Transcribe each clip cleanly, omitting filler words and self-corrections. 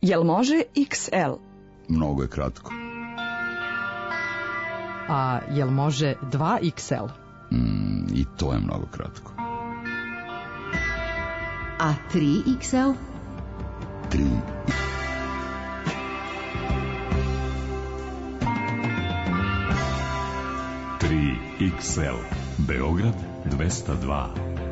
Jel može XL? Mnogo je kratko. A jel može 2XL? I to je mnogo kratko. A 3XL? 3. XL, Beograd 202.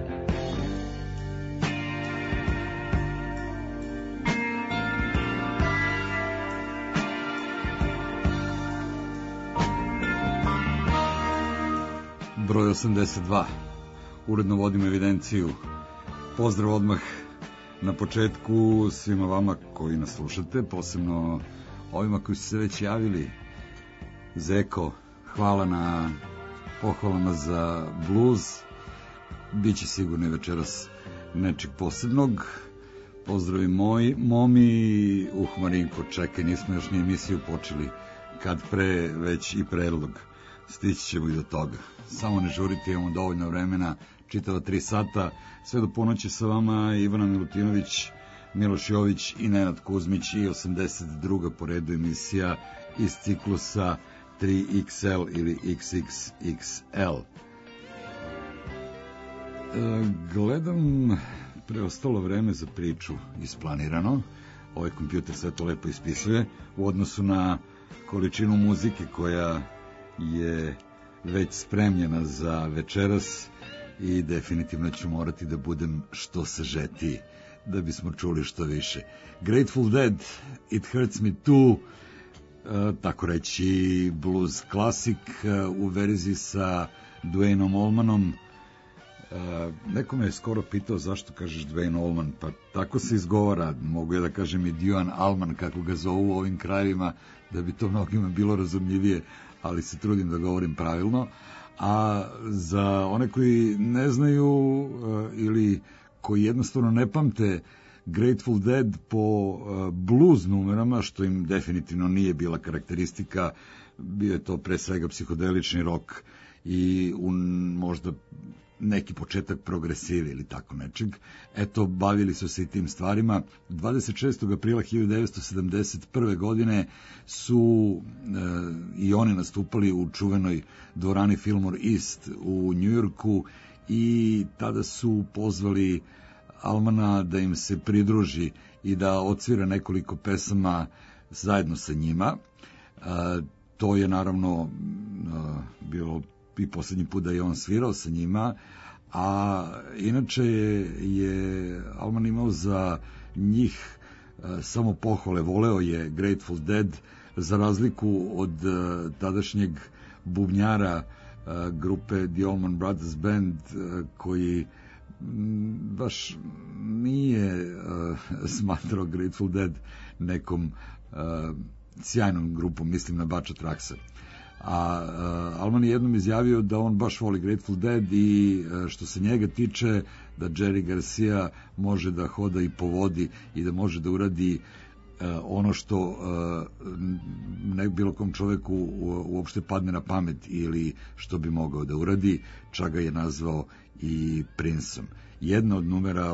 Broj 82. Uredno vodim evidenciju. Pozdrav odmah na početku svima vama koji nas slušate, posebno ovima koji su se već javili. Zeko, hvala na pohvalama za bluz. Biće sigurno i večeras nečeg posebnog. Pozdravi momi. Marinko, čekaj, nismo još ni emisiju počeli. Kad pre, već i predlog. Stići ćemo i do toga. Samo ne žurite, imamo dovoljno vremena, čitava 3 sata, sve do ponoći sa vama Ivana Milutinović, Miloš Jović i Nenad Kuzmić i 82. po redu emisija iz ciklusa 3XL ili XXXL. Gledam preostalo vreme za priču isplanirano. Ovaj kompjuter sve to lepo ispisuje u odnosu na količinu muzike koja je već spremljena za večeras i definitivno ću morati da budem što sažetiji da bismo čuli što više. Grateful Dead, It Hurts Me Too, tako reći blues klasik u verziji sa Duaneom Allmanom. Neko me je skoro pitao zašto kažeš Duane Allman, pa tako se izgovara, mogu ja da kažem i Duane Allman kako ga zovu u ovim krajevima, da bi to mnogima bilo razumljivije, ali se trudim da govorim pravilno. A za one koji ne znaju ili koji jednostavno ne pamte Grateful Dead po blues numerama, što im definitivno nije bila karakteristika, bio je to pre svega psihodelični rock i možda neki početak progresive ili tako nečeg. Eto, bavili su se i tim stvarima. 26. aprila 1971. godine su i oni nastupali u čuvenoj dvorani Fillmore East u Njujorku i tada su pozvali Allmana da im se pridruži i da odsvira nekoliko pesama zajedno sa njima. To je naravno bilo i poslednji put da je on svirao sa njima, a inače je Allman imao za njih samo pohvale, voleo je Grateful Dead, za razliku od tadašnjeg bubnjara grupe The Allman Brothers Band, koji baš nije smatrao Grateful Dead nekom sjajnom grupom, mislim na Butcha Tracksa. A Allman je jednom izjavio da on baš voli Grateful Dead i što se njega tiče da Jerry Garcia može da hoda i po vodi i da može da uradi ono što ne bilo kom čoveku uopšte padne na pamet ili što bi mogao da uradi, čak ga je nazvao i Princeom. Jedna od numera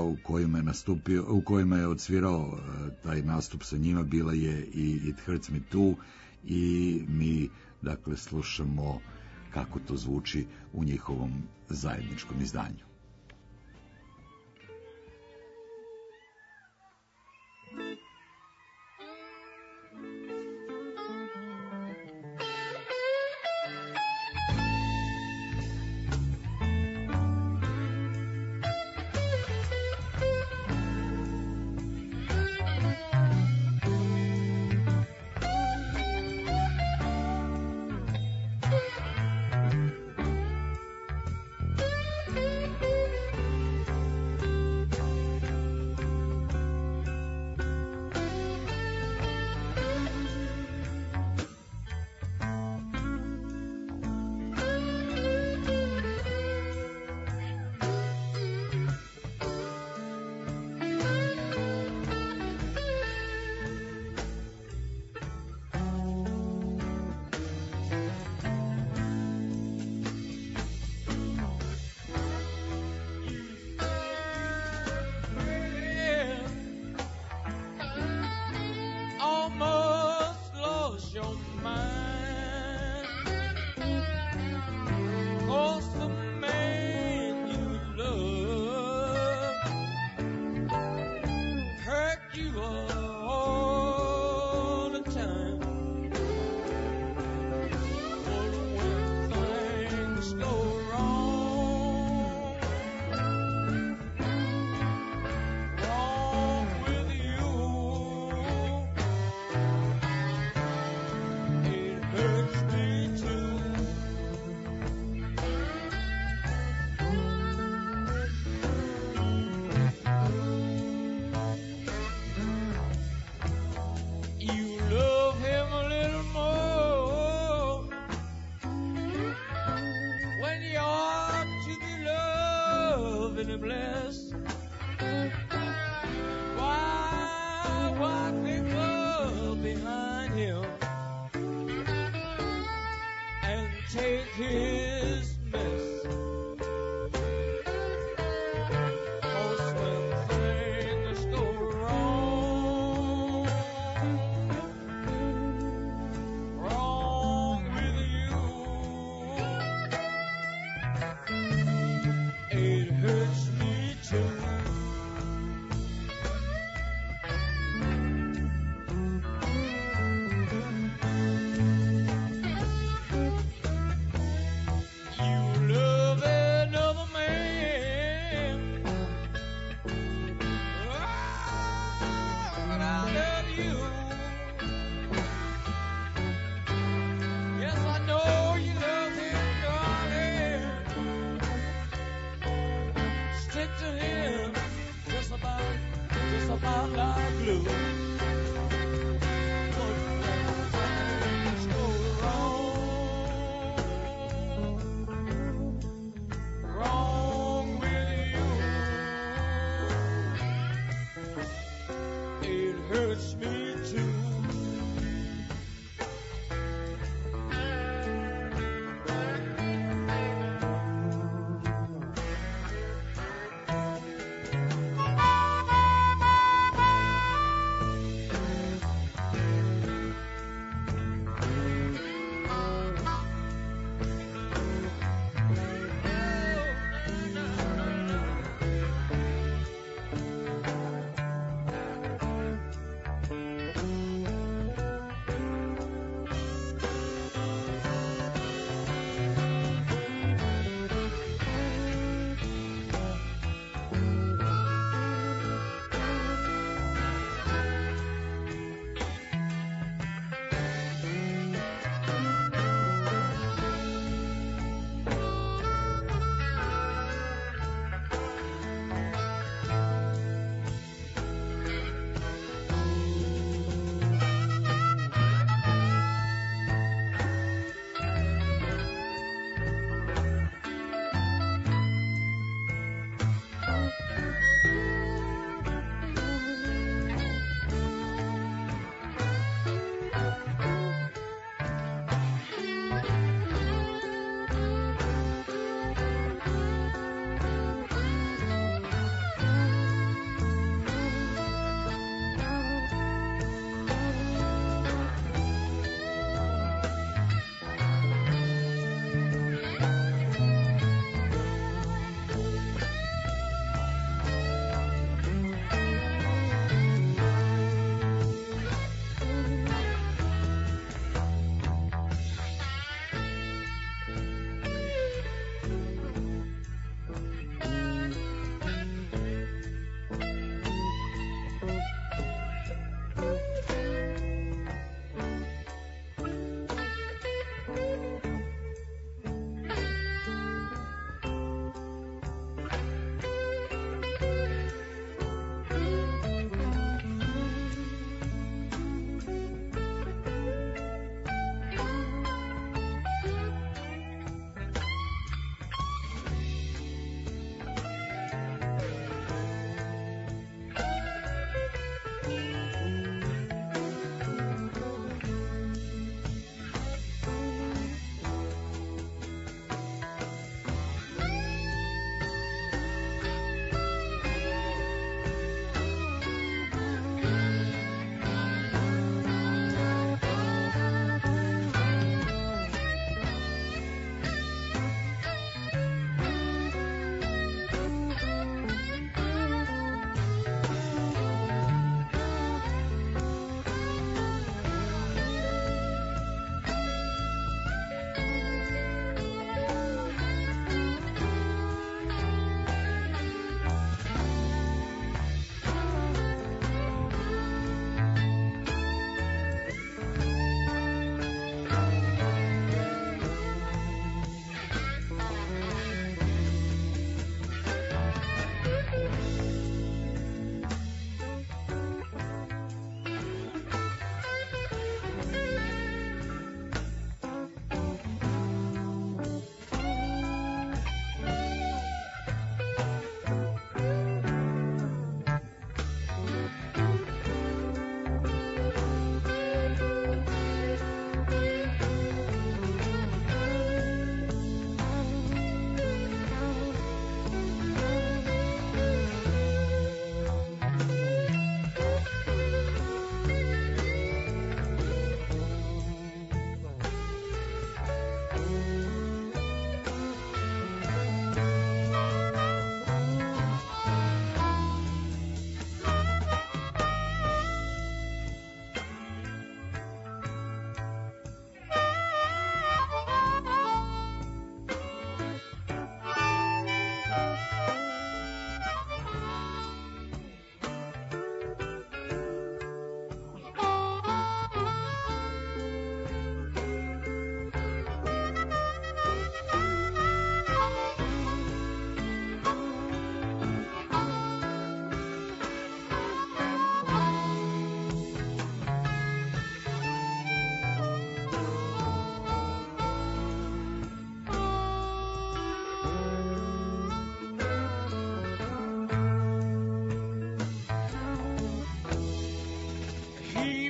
u kojima je odsvirao taj nastup sa njima bila je i It Hurts Me Too i mi dakle slušamo kako to zvuči u njihovom zajedničkom izdanju.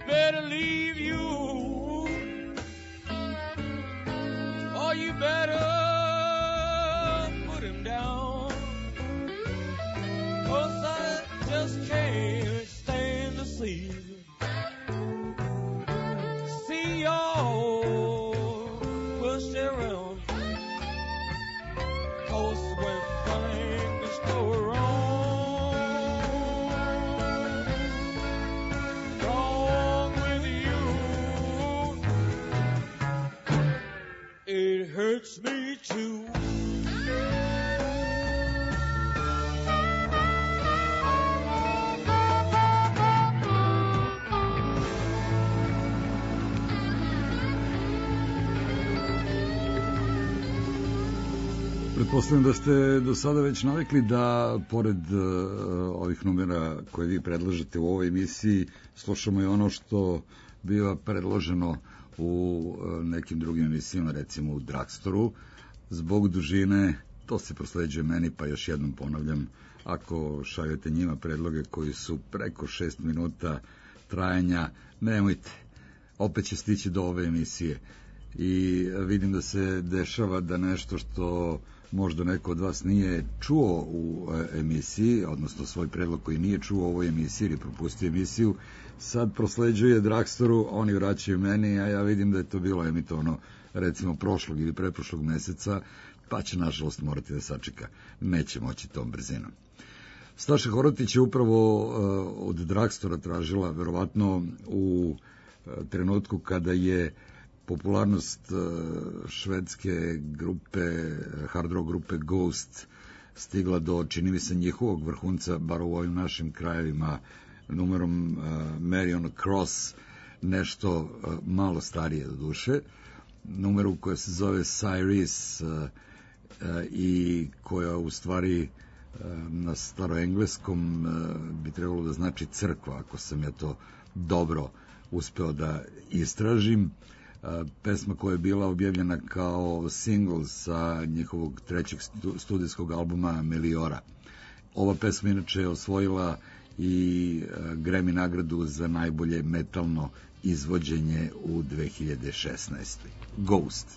better leave you, or you better put him down, 'cause I just can't stand to see y'all pushed around, 'cause when things go wrong with you, it hurts me too. Pretpostavljam da ste do sada već navikli da, pored ovih numera koje vi predlažete u ovoj emisiji, slušamo i ono što biva predloženo u nekim drugim emisijama, recimo u Drugstoru. Zbog dužine, to se prosleđuje meni, pa još jednom ponavljam, ako šaljete njima predloge koji su preko 6 minuta trajanja, nemojte, opet će stići do ove emisije. I vidim da se dešava da nešto što možda neko od vas nije čuo u emisiji, odnosno svoj predlog koji nije čuo u ovoj emisiji ili propustio emisiju, sad prosleđuje Drugstoru, oni vraćaju meni, a ja vidim da je to bilo emitovano recimo prošlog ili preprošlog meseca, pa će nažalost morati da sačeka. Neće moći tom brzinom. Staša Horotić je upravo od Drugstora tražila, verovatno u trenutku kada je popularnost švedske grupe, hard rock grupe Ghost stigla do, čini mi se, njihovog vrhunca, bar u ovim našim krajevima, numerom Mary on a Cross, nešto malo starije do duše, numeru koja se zove Cyrus i koja u stvari na staroengleskom bi trebalo da znači crkva, ako sam ja to dobro uspeo da istražim. Pesma koja je bila objavljena kao single sa njihovog trećeg studijskog albuma Meliora. Ova pesma inače je osvojila i Grammy nagradu za najbolje metalno izvođenje u 2016. Ghost.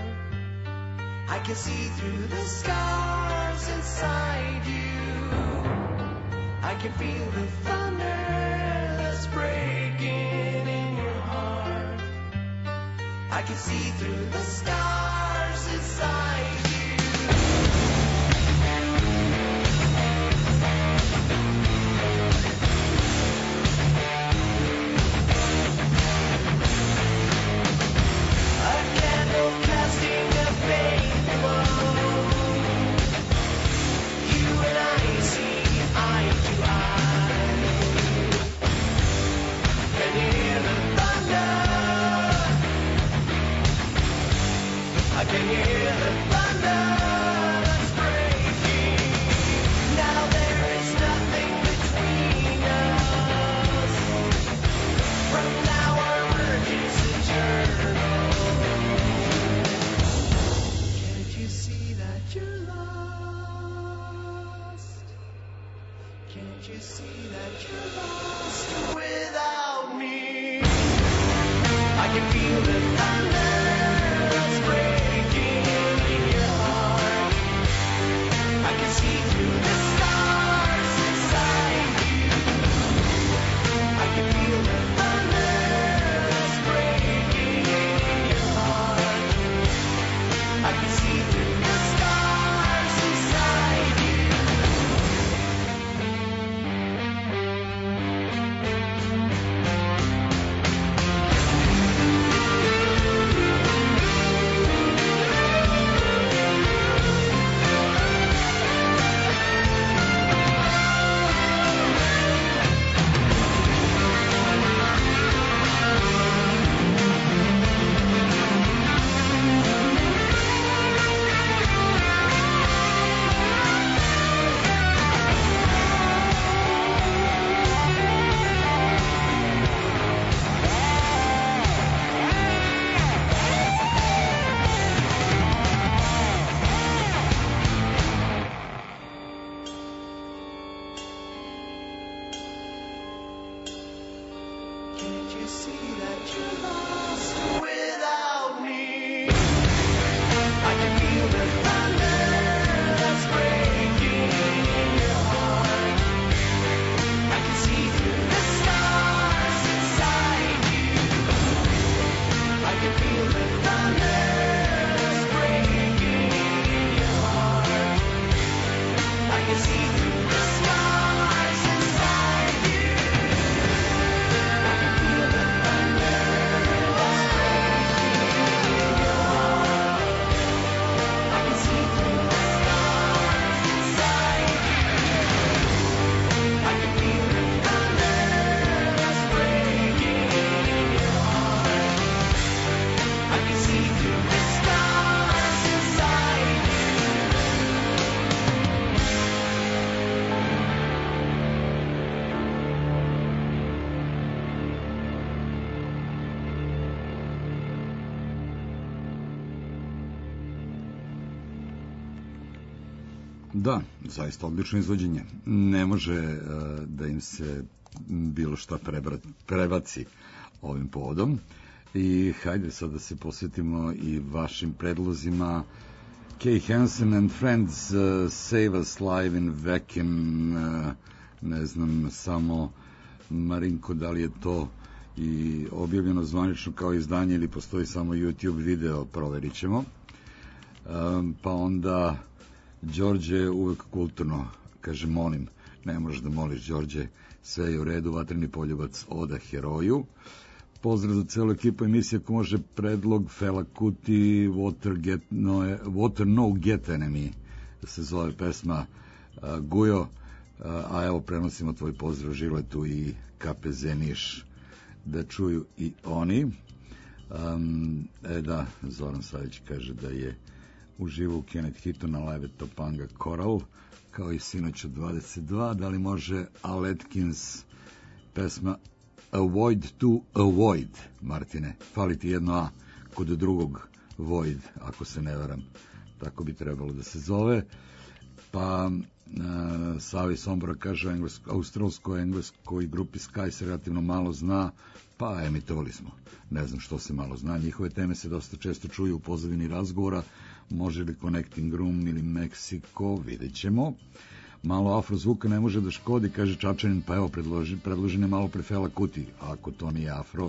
can see through the scars inside you. can feel the thunder that's breaking in your heart. I can see through the stars inside you. A candle casting a faint glow. You and I see eye to eye. Can you hear the thunder? I can hear the thunder that's breaking. Now there is nothing between us. From now our work is eternal. Can't you see that you're lost? Can't you see that you're lost without me? I can feel the thunder that's breaking in your heart. I can see through the stars inside you. I can feel the thunder that's breaking in your heart. I can see through the stars inside you. Can't you see that you're lost without me? I can feel the thunder that's breaking in your heart. I can see through the stars inside you. I can feel the thunder that's breaking in your heart. I can see through the stars inside you. I can feel the thunder that's breaking in your heart. I can see through the stars inside you. I can feel the thunder that's breaking in your heart. I can see through the stars inside you. Da, zaista odlično izvođenje. Ne može da im se bilo šta prebaci ovim povodom. I hajde sad da se posvetimo i vašim predlozima. Kay Hansen and Friends, Save Us Live in Vacuum, ne znam samo Marinko da li je to i objavljeno zvanično kao izdanje ili postoji samo YouTube video, proverit ćemo. Pa onda Đorđe uvek kulturno, kaže molim, ne možeš da moliš Đorđe, sve je u redu, Vatreni poljubac oda heroju. Pozdrav za celu ekipu emisije, ako može predlog Fela Kuti, Water No Get Enemy, da se zove pesma Gujo, a evo prenosimo tvoj pozdrav Žiletu i KPZ Niš, da čuju i oni. Da, Zoran Savić kaže da je uživo u Kenneth Hitu na live Topanga Coral, kao i sinoć od 22. Da li može Al Atkins pesma Avoid to Avoid, Martine? Fali ti jedno A kod drugog Void, ako se ne varam. Tako bi trebalo da se zove. Pa Savi Sombora kaže australsko-engleskoj grupi Sky se relativno malo zna, pa emitovali smo. Ne znam što se malo zna. Njihove teme se dosta često čuju u pozadini razgovora. Može li Connecting Room ili Mexico, vidjet ćemo. malo afro zvuka ne može da škodi, kaže Čačanin, pa evo predložen je malo pre Fela Kuti, ako to nije afro.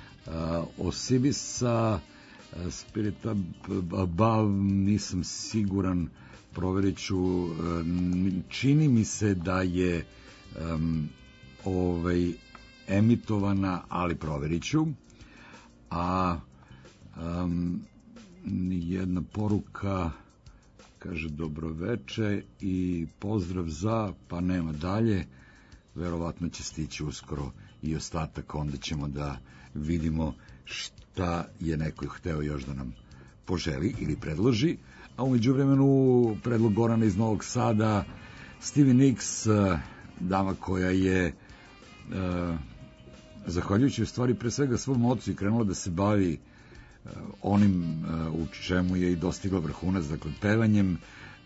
Osibisa Spirita Bav, nisam siguran, proverit ću. Čini mi se da je emitovana, ali proverit ću. A jedna poruka kaže dobroveče i pozdrav za, pa nema dalje, verovatno će stići uskoro i ostatak, onda ćemo da vidimo šta je neko hteo još da nam poželi ili predloži. A umeđu vremenu predlog Gorana iz Novog Sada, Stevie Nicks, dama koja je zahvaljujući u stvari pre svega svom ocu i krenula da se bavi onim u čemu je i dostigla vrhunac, dakle pevanjem,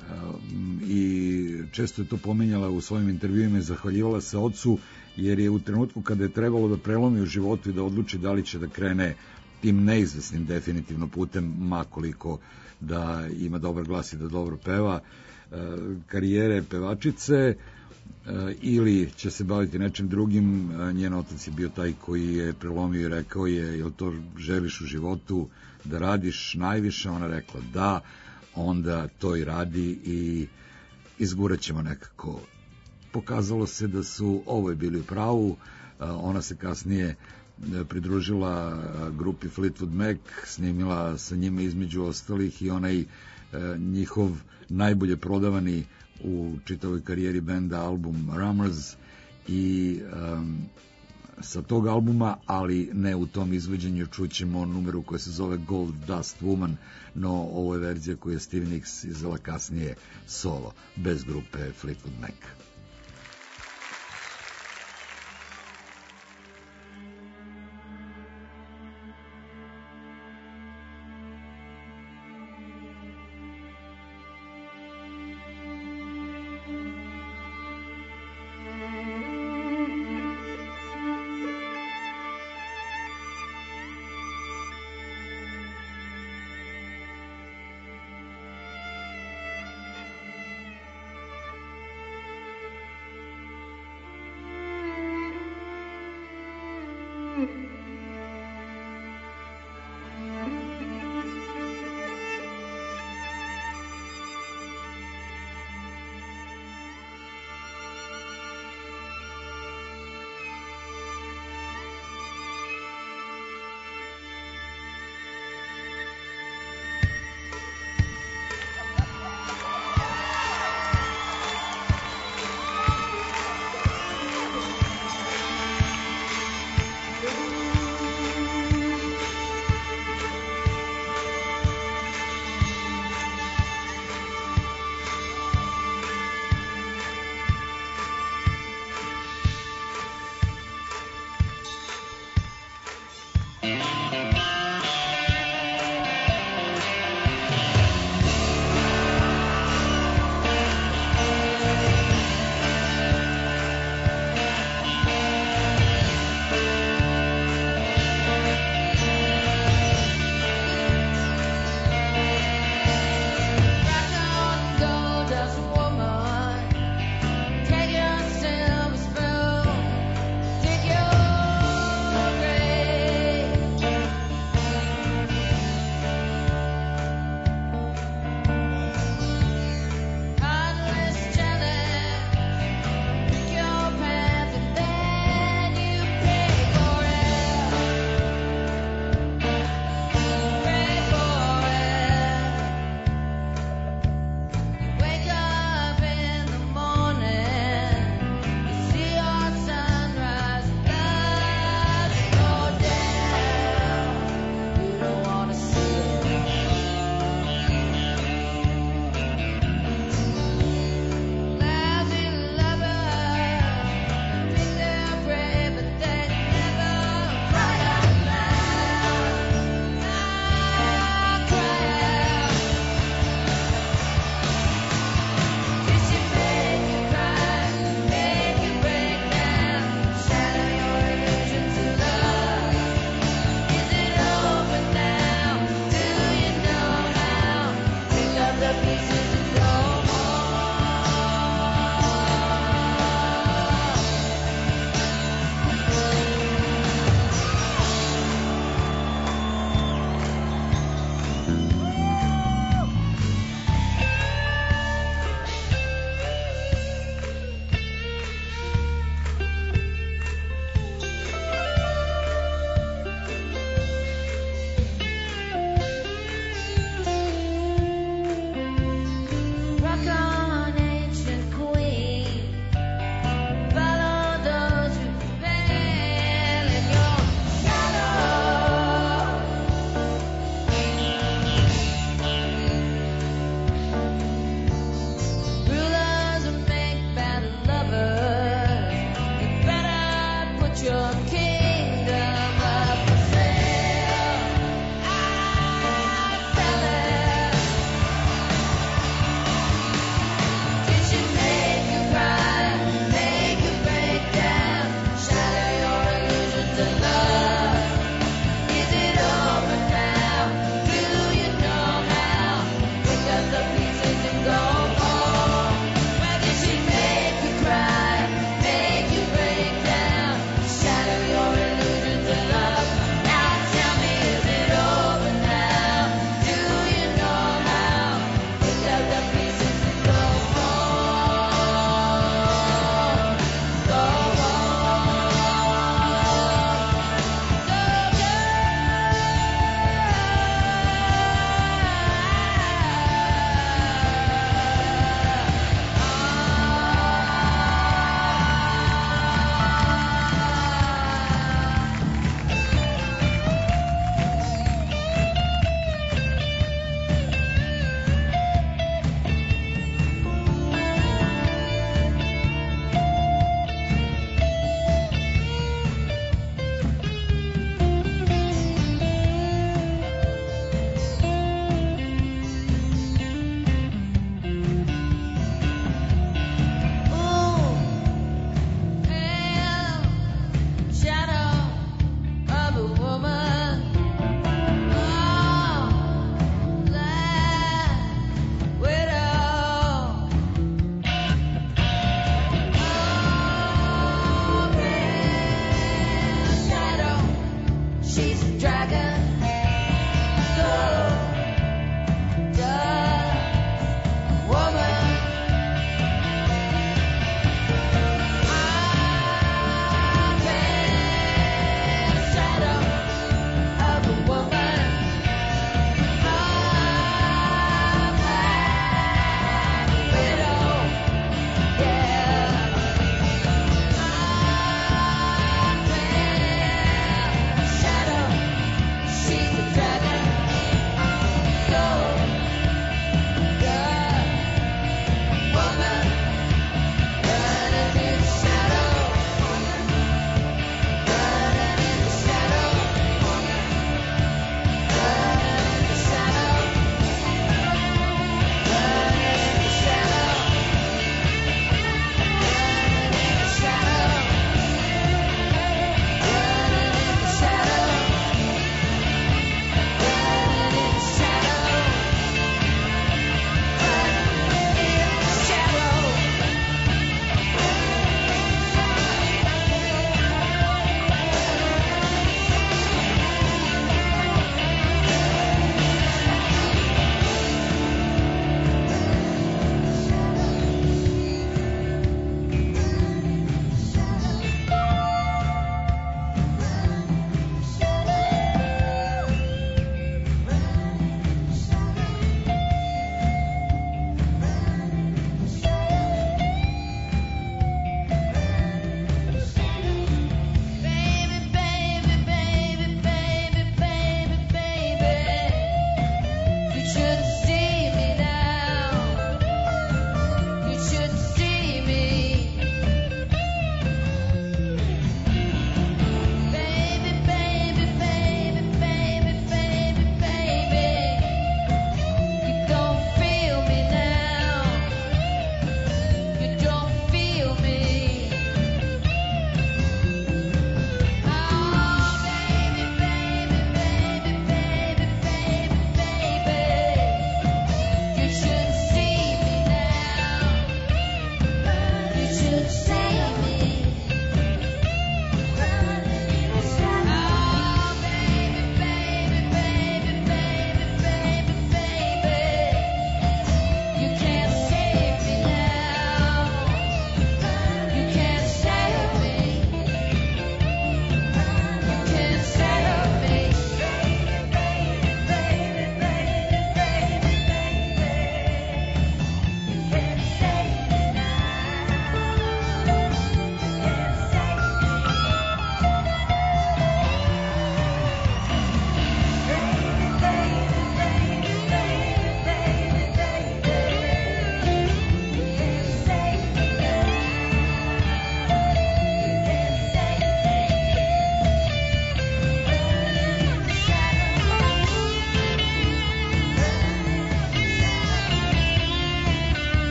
i često je to pominjala u svojim intervjuima i zahvaljivala se ocu, jer je u trenutku kada je trebalo da prelomi u životu i da odluči da li će da krene tim neizvesnim definitivno putem, makoliko da ima dobar glas i da dobro peva, karijere pevačice, ili će se baviti nečim drugim, njen otac je bio taj koji je prelomio i rekao je, jel to želiš u životu da radiš najviše? Ona rekla da, onda to i radi i izgurat ćemo nekako. Pokazalo se da su ovo je bili u pravu, ona se kasnije pridružila grupi Fleetwood Mac, snimila sa njima između ostalih i onaj njihov najbolje prodavani u čitavoj karijeri benda album Rummers, i sa tog albuma, ali ne u tom izvođenju, čućemo numeru koja se zove Gold Dust Woman, no ovo je verzija koju je Stevie Nicks izvela kasnije solo, bez grupe Fleetwood Mac.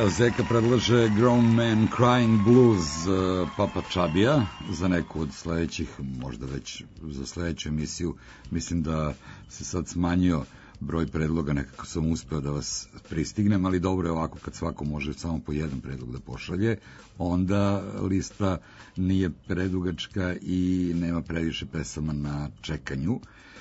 Zeka predlaže Grown Man Crying Blues Papa Čabija za neku od sledećih, možda već za sledeću emisiju. Mislim da se sad smanjio broj predloga, nekako sam uspeo da vas pristignem, ali dobro je ovako kad svako može samo po jedan predlog da pošalje, onda lista nije predugačka i nema previše pesama na čekanju.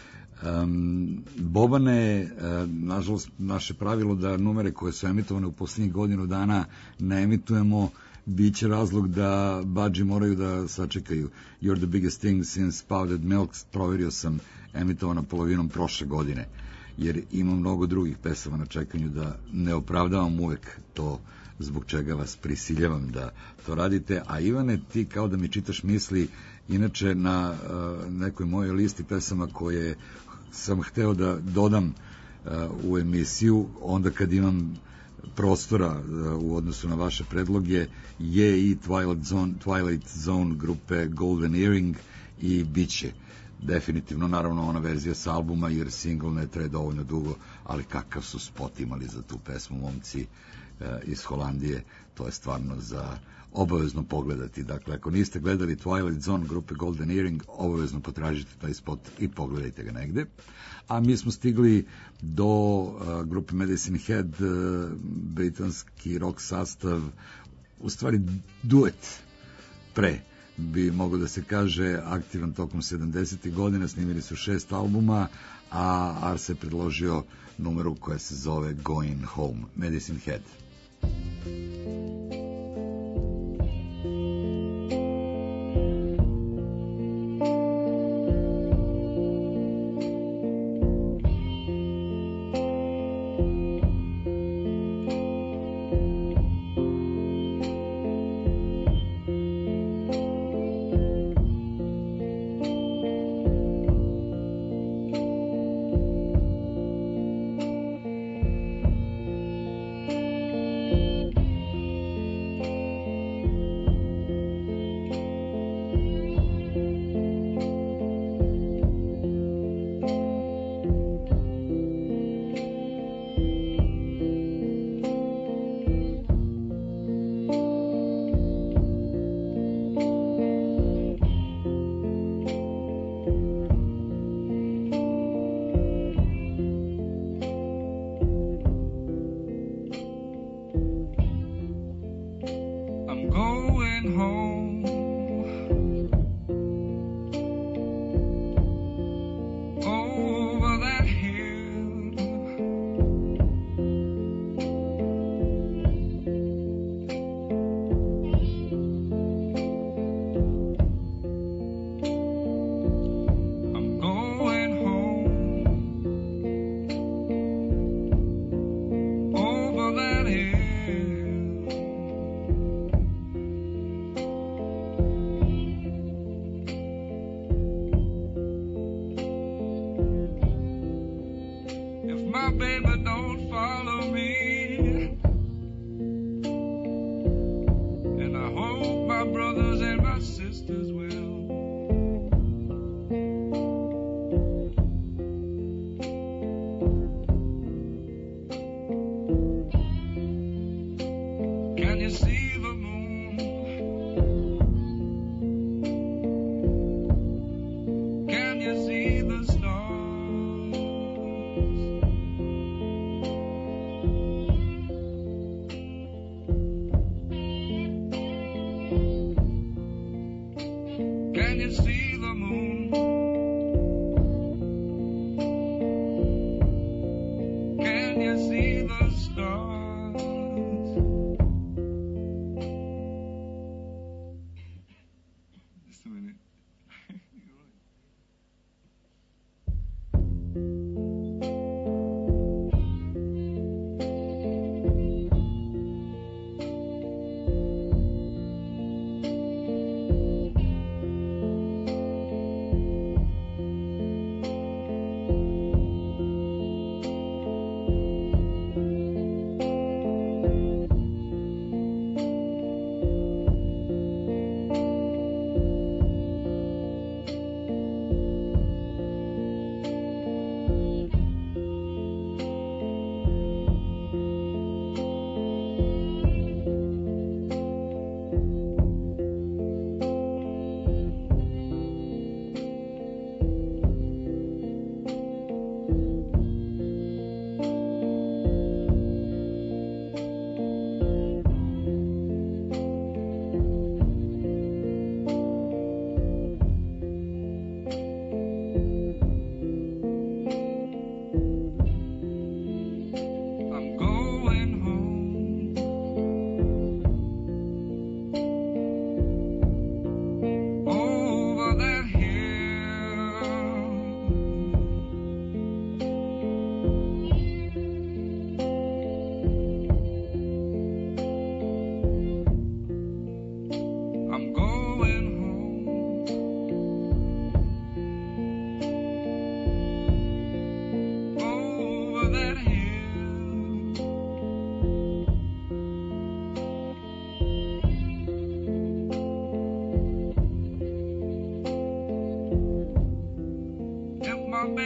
Bobane, nažalost, naše pravilo da numere koje su emitovane u poslednjih godinu dana ne emitujemo, bit će razlog da badži moraju da sačekaju. You're the biggest thing since powdered milk, proverio sam, emitovana polovinom prošle godine, jer ima mnogo drugih pesama na čekanju, da ne opravdavam uvek to zbog čega vas prisiljavam da to radite. A Ivane, ti kao da mi čitaš misli, inače na nekoj mojoj listi pesama koje sam hteo da dodam u emisiju, onda kad imam prostora u odnosu na vaše predloge, je i Twilight Zone grupe Golden Earring i biće definitivno, naravno, ona verzija sa albuma, jer single ne traje dovoljno dugo, ali kakav su spot imali za tu pesmu momci iz Holandije, to je stvarno za obavezno pogledati. Dakle, ako niste gledali Twilight Zone grupe Golden Earring, obavezno potražite taj spot i pogledajte ga negde. A mi smo stigli do grupe Medicine Head, britanski rock sastav, u stvari duet pre bi mogo da se kaže, aktivan tokom 70. godina, snimili su 6 albuma, a Ars je predložio numeru koja se zove Going Home, Medicine Head.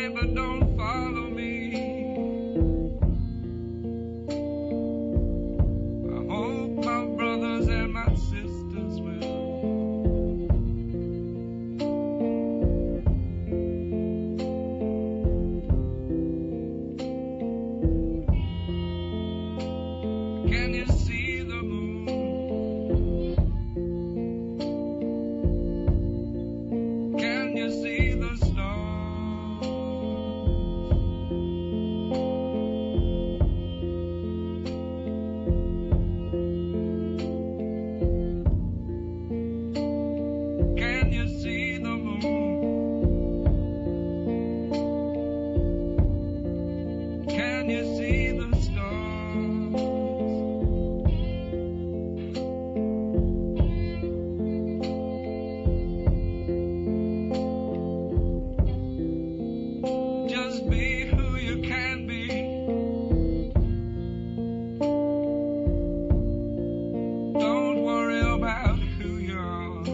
but don't follow me. I hope my brothers and my sisters will. Can you see the moon? Can you see the stars? Can you see the moon? Can you see the stars? Just be who you can be. Don't worry about who you are.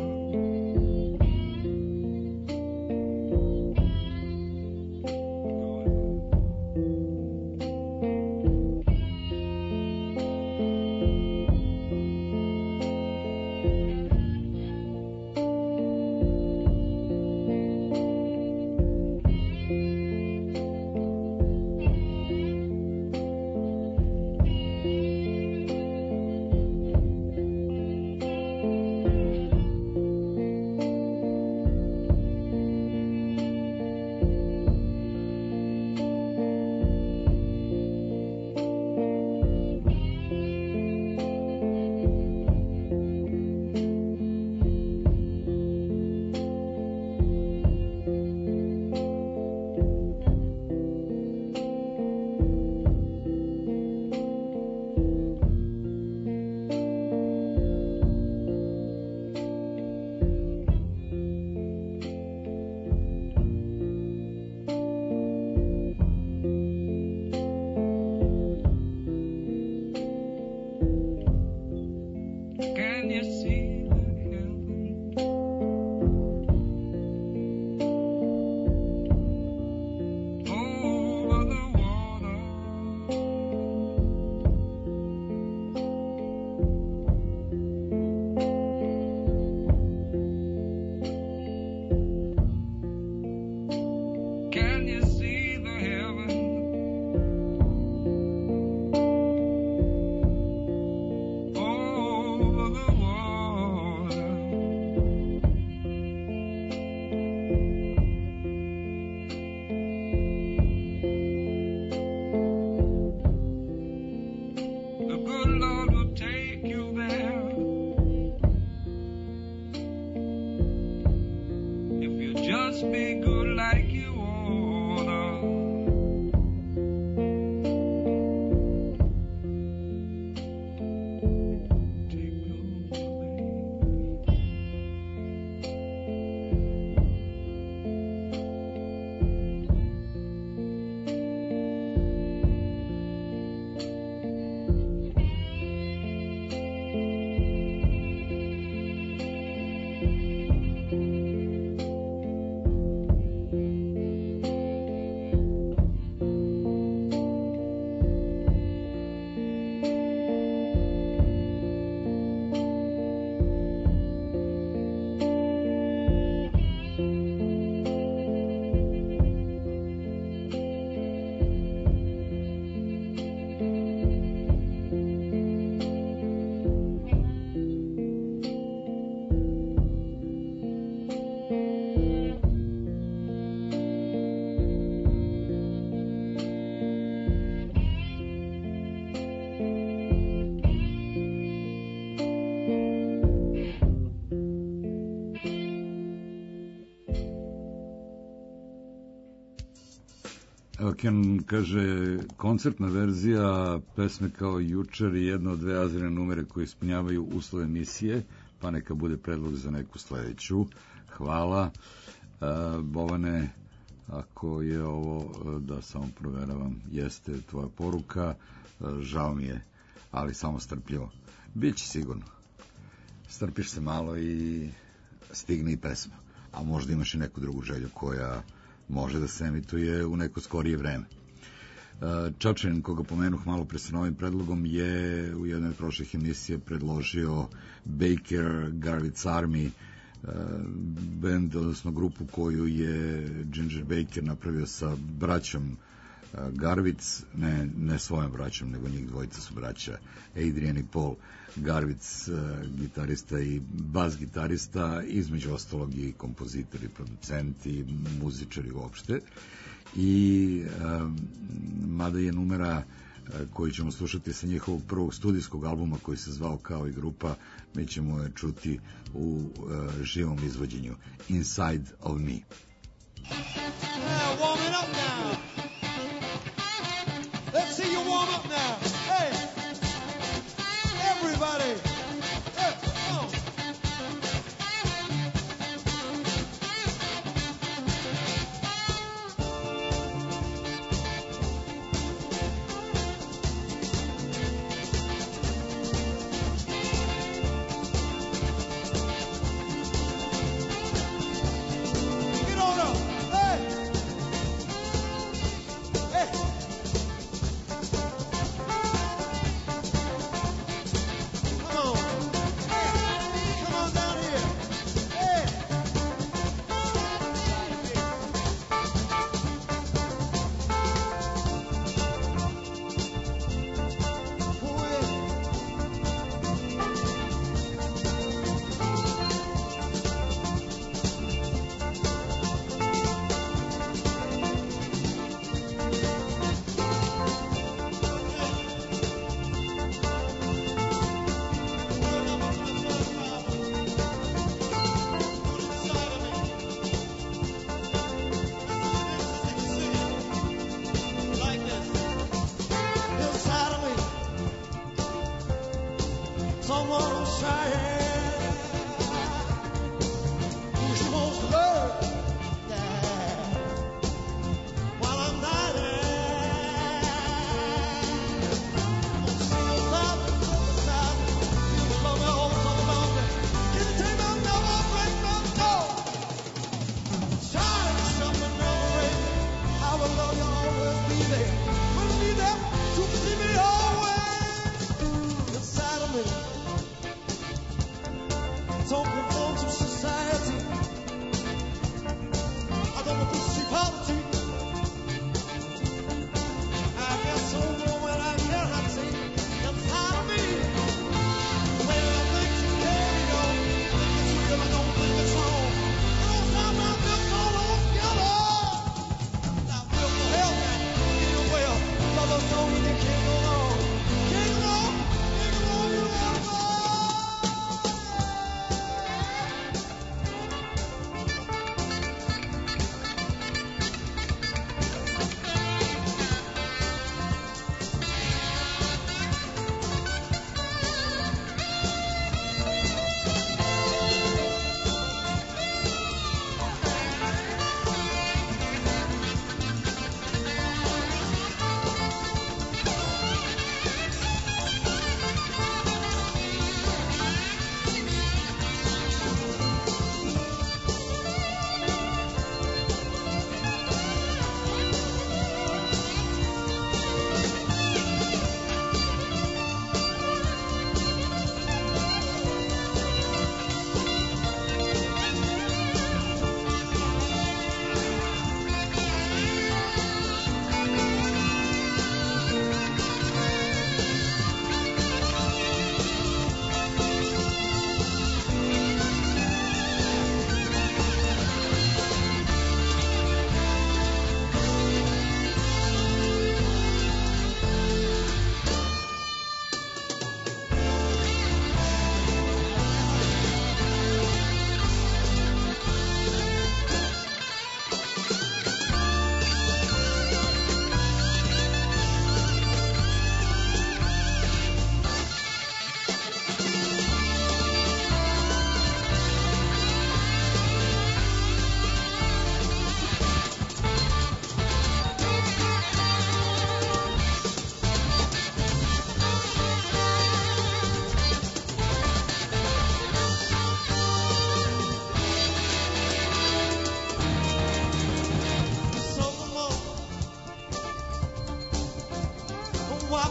Can you see the heaven? Over the water. Can you see the heaven? Over the water. The good Lord will take you there if you just be good like you oughta. Take me home, Evo, Ken kaže, koncertna verzija pesme kao jučer i jedna od dve Azrine numere koje ispunjavaju uslove emisije, pa neka bude predlog za neku sledeću. Hvala. Bovane, ako je ovo, da samo proveravam, jeste tvoja poruka, žao mi je, ali samo strpljivo. Biće sigurno. Strpiš se malo i stigne i pesma. A možda imaš i neku drugu želju koja može da se emituje u neko skorije vreme. Čačanin, koga pomenuh malo pre sa novim predlogom, je u jednoj od prošlih emisija predložio Baker Garvitz Army, band, odnosno grupu koju je Ginger Baker napravio sa braćom Garvitz, ne svojom braćom, nego njih dvojica su braća, Adrian i Paul Garvitz, gitarista i bas gitarista, između ostalog i kompozitori, producenti, muzičari uopšte. I mada je numera koju ćemo slušati sa njihovog prvog studijskog albuma koji se zvao kao i grupa, mi ćemo je čuti u živom izvođenju Inside of Me. Warm it up now. Let's see you warm up now. Hey, everybody. Hey, come on. Get on up. Hey.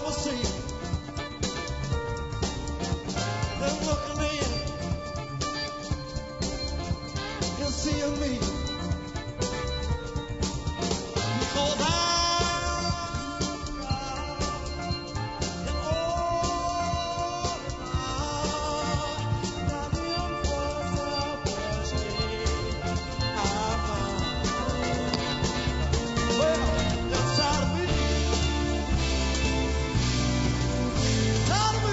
wanna see them looking in and seeing me. Because I'm in all not him for salvation I found. Well, inside of me, inside of me.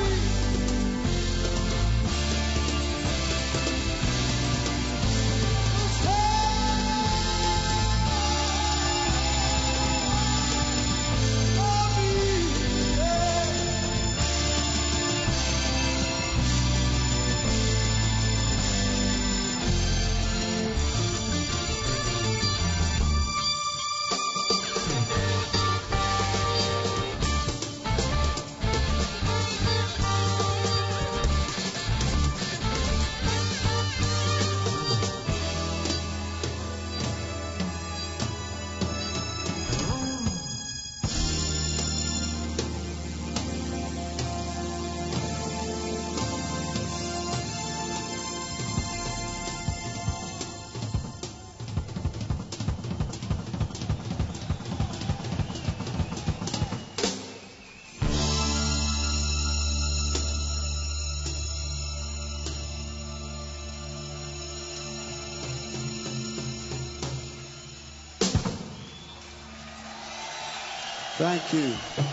Thank you.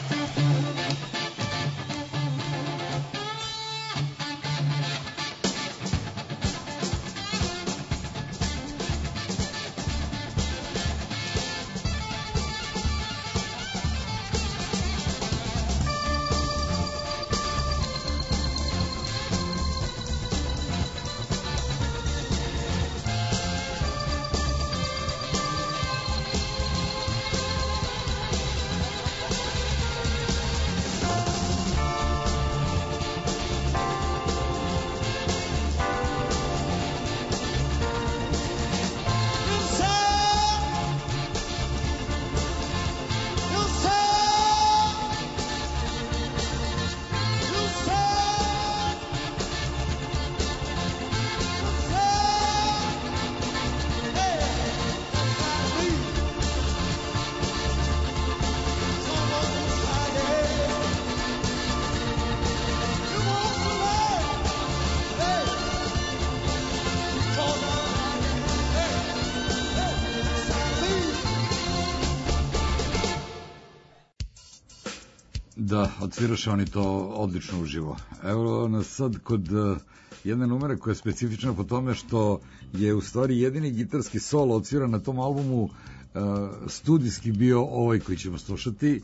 Da, odsviraše oni to odlično uživo. Evo nas sad kod jedne numere koja je specifična po tome što je u stvari jedini gitarski solo odsviran na tom albumu studijski bio ovaj koji ćemo slušati.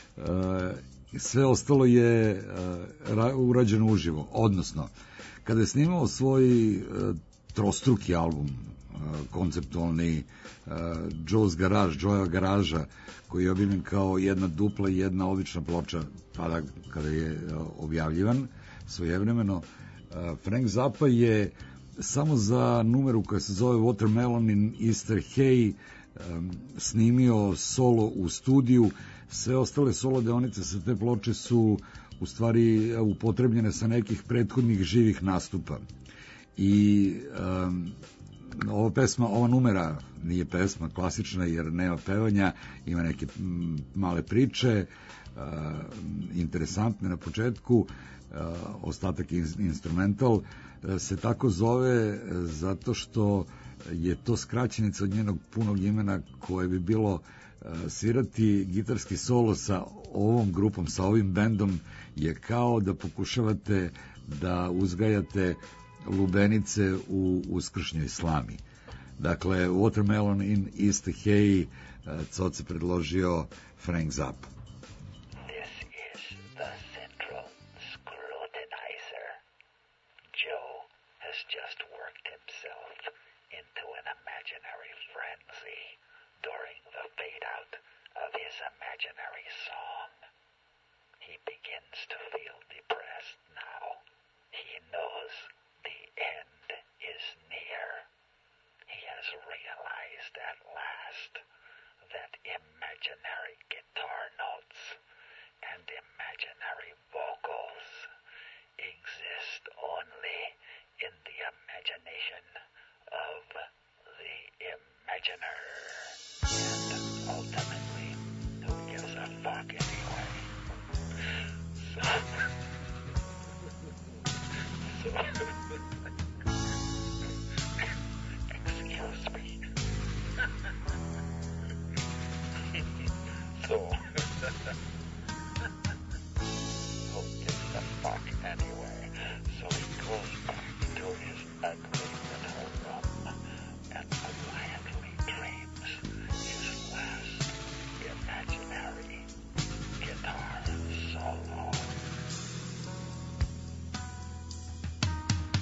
Sve ostalo je urađeno uživo. Odnosno, kada je snimao svoj trostruki album, konceptualni Joe's Garage, Joe'a Garaža, koji je objavljen kao jedna dupla i jedna odlična ploča tada kada je objavljivan svojevremeno. Frank Zappa je samo za numeru koja se zove Watermelon in Easter Hay snimio solo u studiju. Sve ostale solo deonice sa te ploče su u stvari upotrebljene sa nekih prethodnih živih nastupa. I ova pesma, ova numera nije pesma klasična jer nema pevanja, ima neke male priče, interesantne na početku, ostatak instrumental, se tako zove zato što je to skraćenica od njenog punog imena koje bi bilo svirati gitarski solo sa ovom grupom, sa ovim bendom je kao da pokušavate da uzgajate lubenice u uskršnjoj slami. Dakle, Watermelon in Easter Hay, Coce predložio Frank Zappa. This is the Central Scrutinizer. Joe has just worked himself into an imaginary frenzy during the fade-out of his imaginary song. He begins to feel depressed now. He knows the end is near. He has realized at last that imaginary guitar notes and imaginary vocals exist only in the imagination of the imaginer. And ultimately, who gives a fuck anyway? Excuse me. So, who gives a fuck anyway? So he goes back to his ugly little room and quietly dreams his last imaginary guitar solo.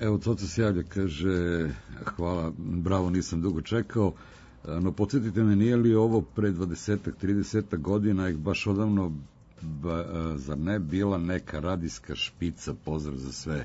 Evo, Coca se javlja, kaže, hvala, bravo, nisam dugo čekao, no podsjetite me, nije li ovo pre 20-30 godina, baš odavno, zar ne bila neka radijska špica, pozdrav za sve.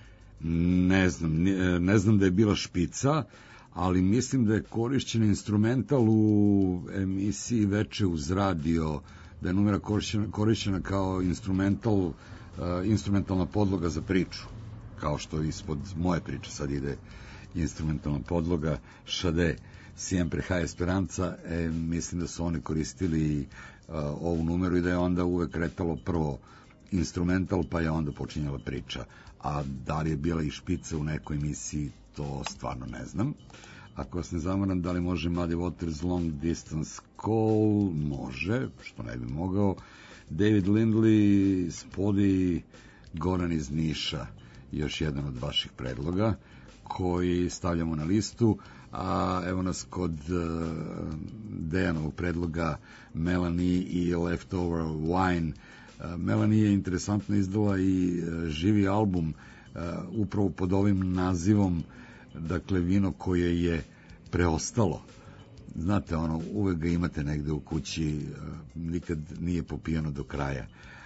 Ne znam da je bila špica, ali mislim da je korišćen instrumental u emisiji Veče uz radio, da je numera korišćena kao instrumentalna podloga za priču, kao što ispod moje priče sad ide instrumentalna podloga Šade, Siempre High Esperanza, mislim da su oni koristili ovu numeru i da je onda uvek kretalo prvo instrumental, pa je onda počinjala priča. A da li je bila i špica u nekoj emisiji, to stvarno ne znam. Ako vas ne zamaram, da li može Muddy Waters Long Distance Call? Može, što ne bi mogao. David Lindley, Spodi, Goran iz Niša, još jedan od vaših predloga koji stavljamo na listu. A evo nas kod Dejanovog predloga Melanie i Leftover Wine. Melanie je interesantno izdala i živi album upravo pod ovim nazivom, dakle vino koje je preostalo. Znate, ono, uvek ga imate negde u kući, nikad nije popijano do kraja.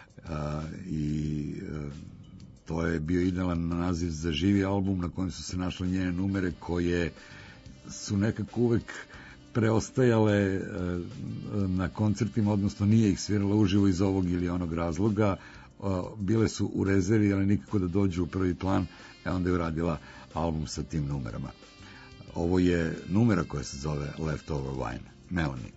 To je bio idealan naziv za živi album na kojem su se našle njene numere koje su nekako uvek preostajale na koncertima, odnosno nije ih svirala uživo iz ovog ili onog razloga, bile su u rezervi, ali nikako da dođu u prvi plan, onda je uradila album sa tim numerama. Ovo je numera koja se zove Leftover Wine, Melanie.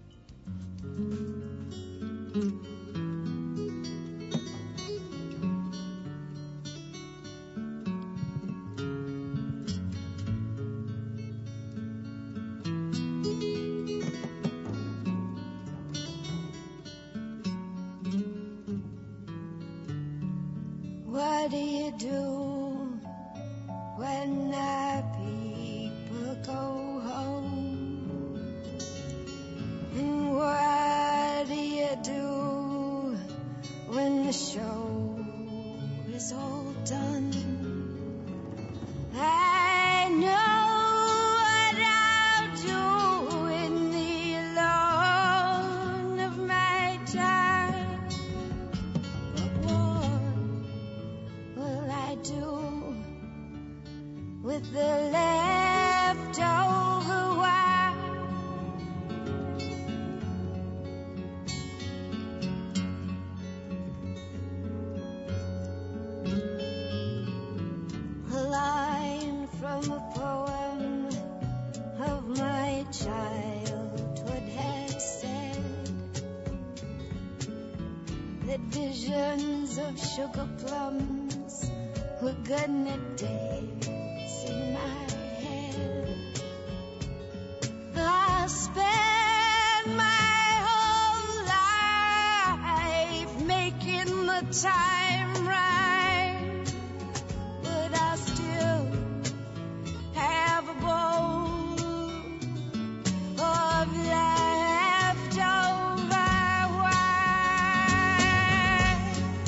What do you do when the people go home? And what do you do when the show is all done? I know what I'll do in the alone of my time. But what will I do with the leftover wine? A line from a poem of my childhood had said that visions of sugar plums were gonna dance in my head. I spent my whole life making the time right, but I still have a bowl of leftover wine.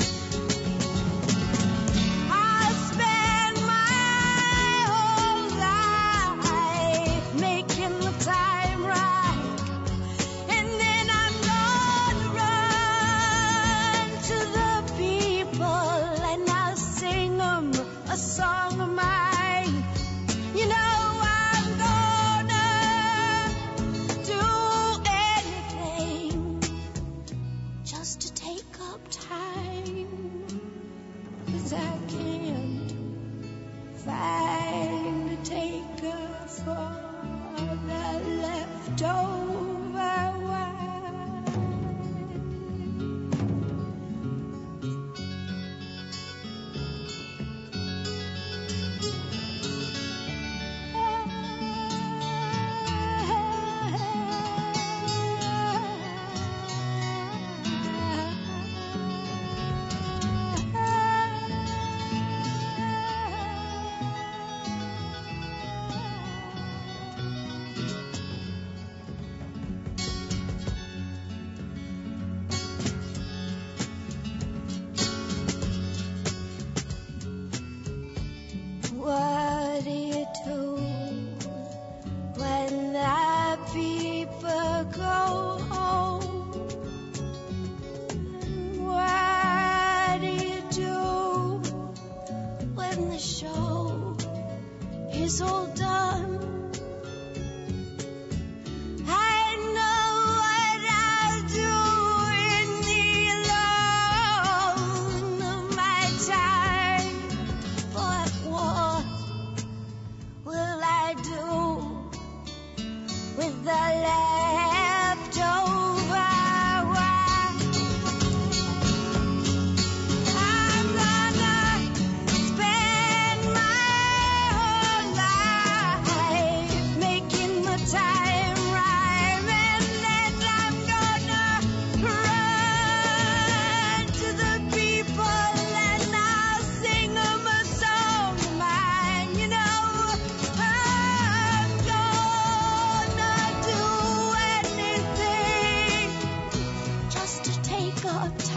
I spend my whole life making the time right, and then I'm gonna run to the people and I'll sing them a song of mine. You know I'm gonna do anything just to take up time, 'cause I can't find a taker for the leftover wine.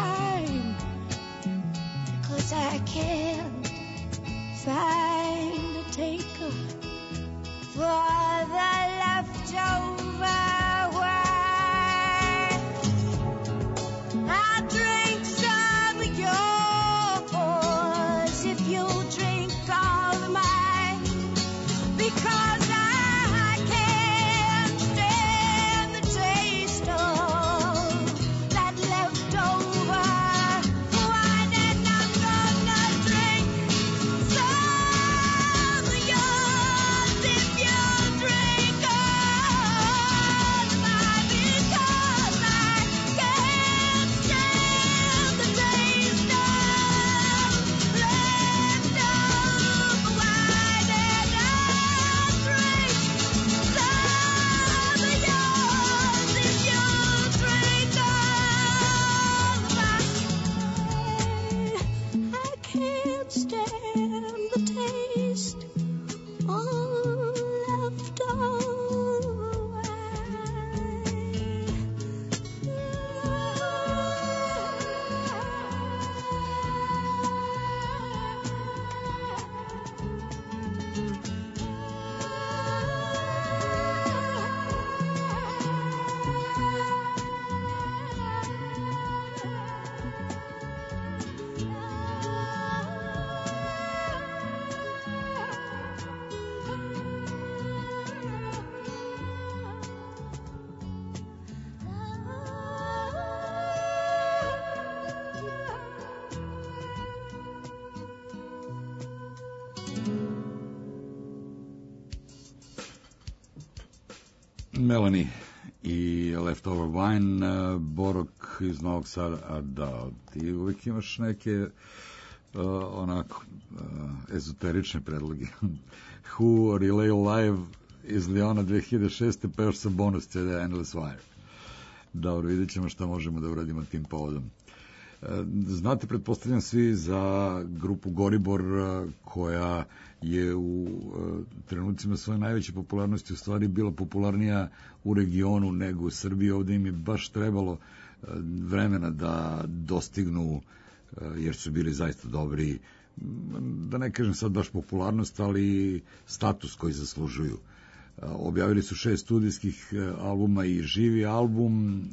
time, 'cause I can't find a taker for the leftover wine. I drink some of yours if you'll drink all of mine, because I can't stand the taste of that leftover wine, and I'm gonna drink some of yours if you'll drink all of mine, because I can't stand the taste of leftover wine, and I'll drink some of yours if you'll drink all of mine. I can't stand the taste of leftover Melanie i Leftover Wine, Borok iz Novog Sada. A da, ti uvijek imaš neke onako ezoterične predloge. Who, Relay Live iz Liona 2006. pevaš sa bonus CD Endless Wire. Dobro, vidjet ćemo šta možemo da uradimo tim povodom. Znate, pretpostavljam svi za grupu Goribor, koja je u trenucima svoje najveće popularnosti u stvari bila popularnija u regionu nego u Srbiji. Ovde im je baš trebalo vremena da dostignu, jer su bili zaista dobri, da ne kažem sad baš popularnost, ali status koji zaslužuju. Objavili su 6 studijskih albuma i živi album,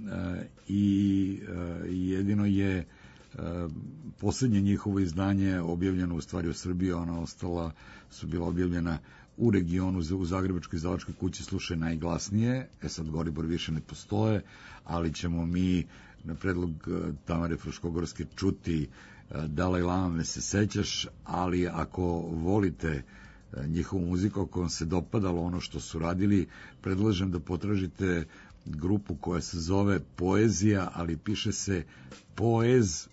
i jedino je posljednje njihovo izdanje objavljeno u stvari u Srbiji, ona ostala su bila objavljena u regionu, u Zagrebačkoj izdavačkoj kući Slušaj najglasnije. Sad Goribor više ne postoje, ali ćemo mi na predlog Tamare Fruškogorske čuti Dalaj Lama me se sećaš, ali ako volite njihovu muziku, ako vam se dopadalo ono što su radili, predlažem da potražite grupu koja se zove Poezija, ali piše se Poez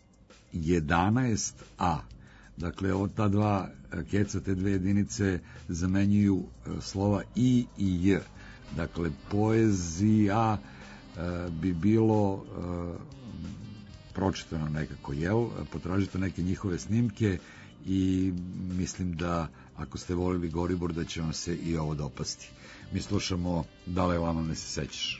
11A. Dakle, od ta dva keca, te dve jedinice zamenjuju slova I i J. Dakle, Poezija bi bilo pročitano nekako, jel? Potražite neke njihove snimke i mislim da ako ste volili Goribor, da će vam se i ovo dopasti. Mi slušamo Dalaj Lama me se sećaš.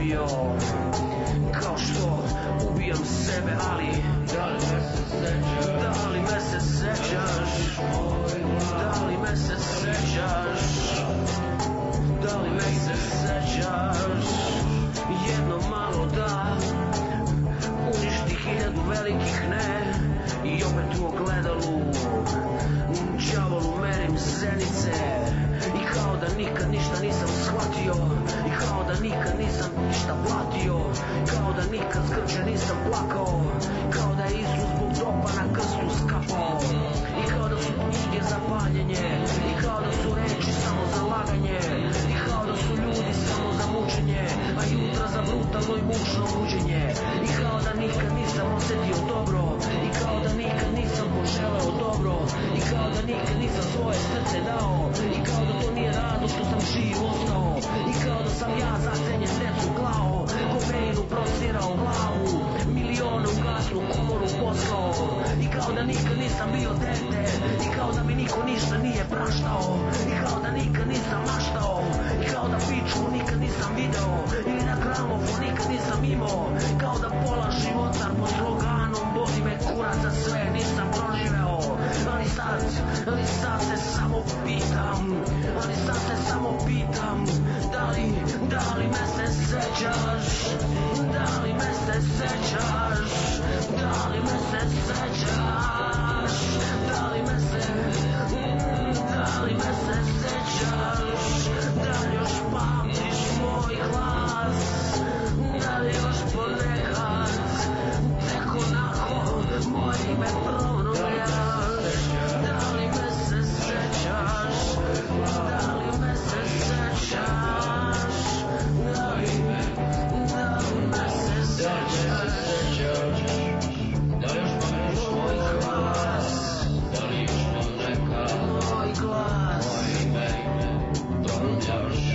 ubio. Kao što ubijam sebe, ali da li me se sećaš? Da li me se sećaš? Da li me se sećaš? Da li me se sećaš? Jedno malo da uništi 1000 velikih ne. I opet u ogledalu đavolu merim zenice. I kao da nikad ništa nisam shvatio. I kao da nikad nisam ništa platio. Kao da nikad zgrče nisam plakao. Kao da je Isus zbog dopa na krstu skapao. I kao da su knjige za paljenje. I kao da su reči samo za laganje. I kao da su ljudi samo za mučenje. A jutra za brutalno i mučno buđenje. I kao da nikad nisam osetio dobro. I kao da nikad nisam poželeo dobro. I kao da nikad nisam svoje srce dao. I kao da to nije razlog što sam živ ostao. I kao da sam ja zacenjen decu klao. Kokainu prostirao glavu. Milione u gasnu komoru poslao. I kao da nikad nisam bio dete. I kao da mi niko ništa nije praštao. I kao da nikad nisam maštao. I kao da pičku nikad nisam video. Ili na gramofon nikad nisam imao. Kao da pola života po sloganom boli me kurac za sve nisam proživeo. Ali sad se samo pitam. Ali sad se samo pitam. Da li me se sećaš? Da li me se sećaš? Da li me se sećaš? Da li me se sećaš? Da li još pamtiš moj glas? Da li još ponekad tek onako moje ime pronovljaš? Da li me se sećaš? Da li me se sećaš? Da li me se sećaš? Da li još pamtiš moj glas? Da li još ponekad moj glas? Moje ime pronovljaš?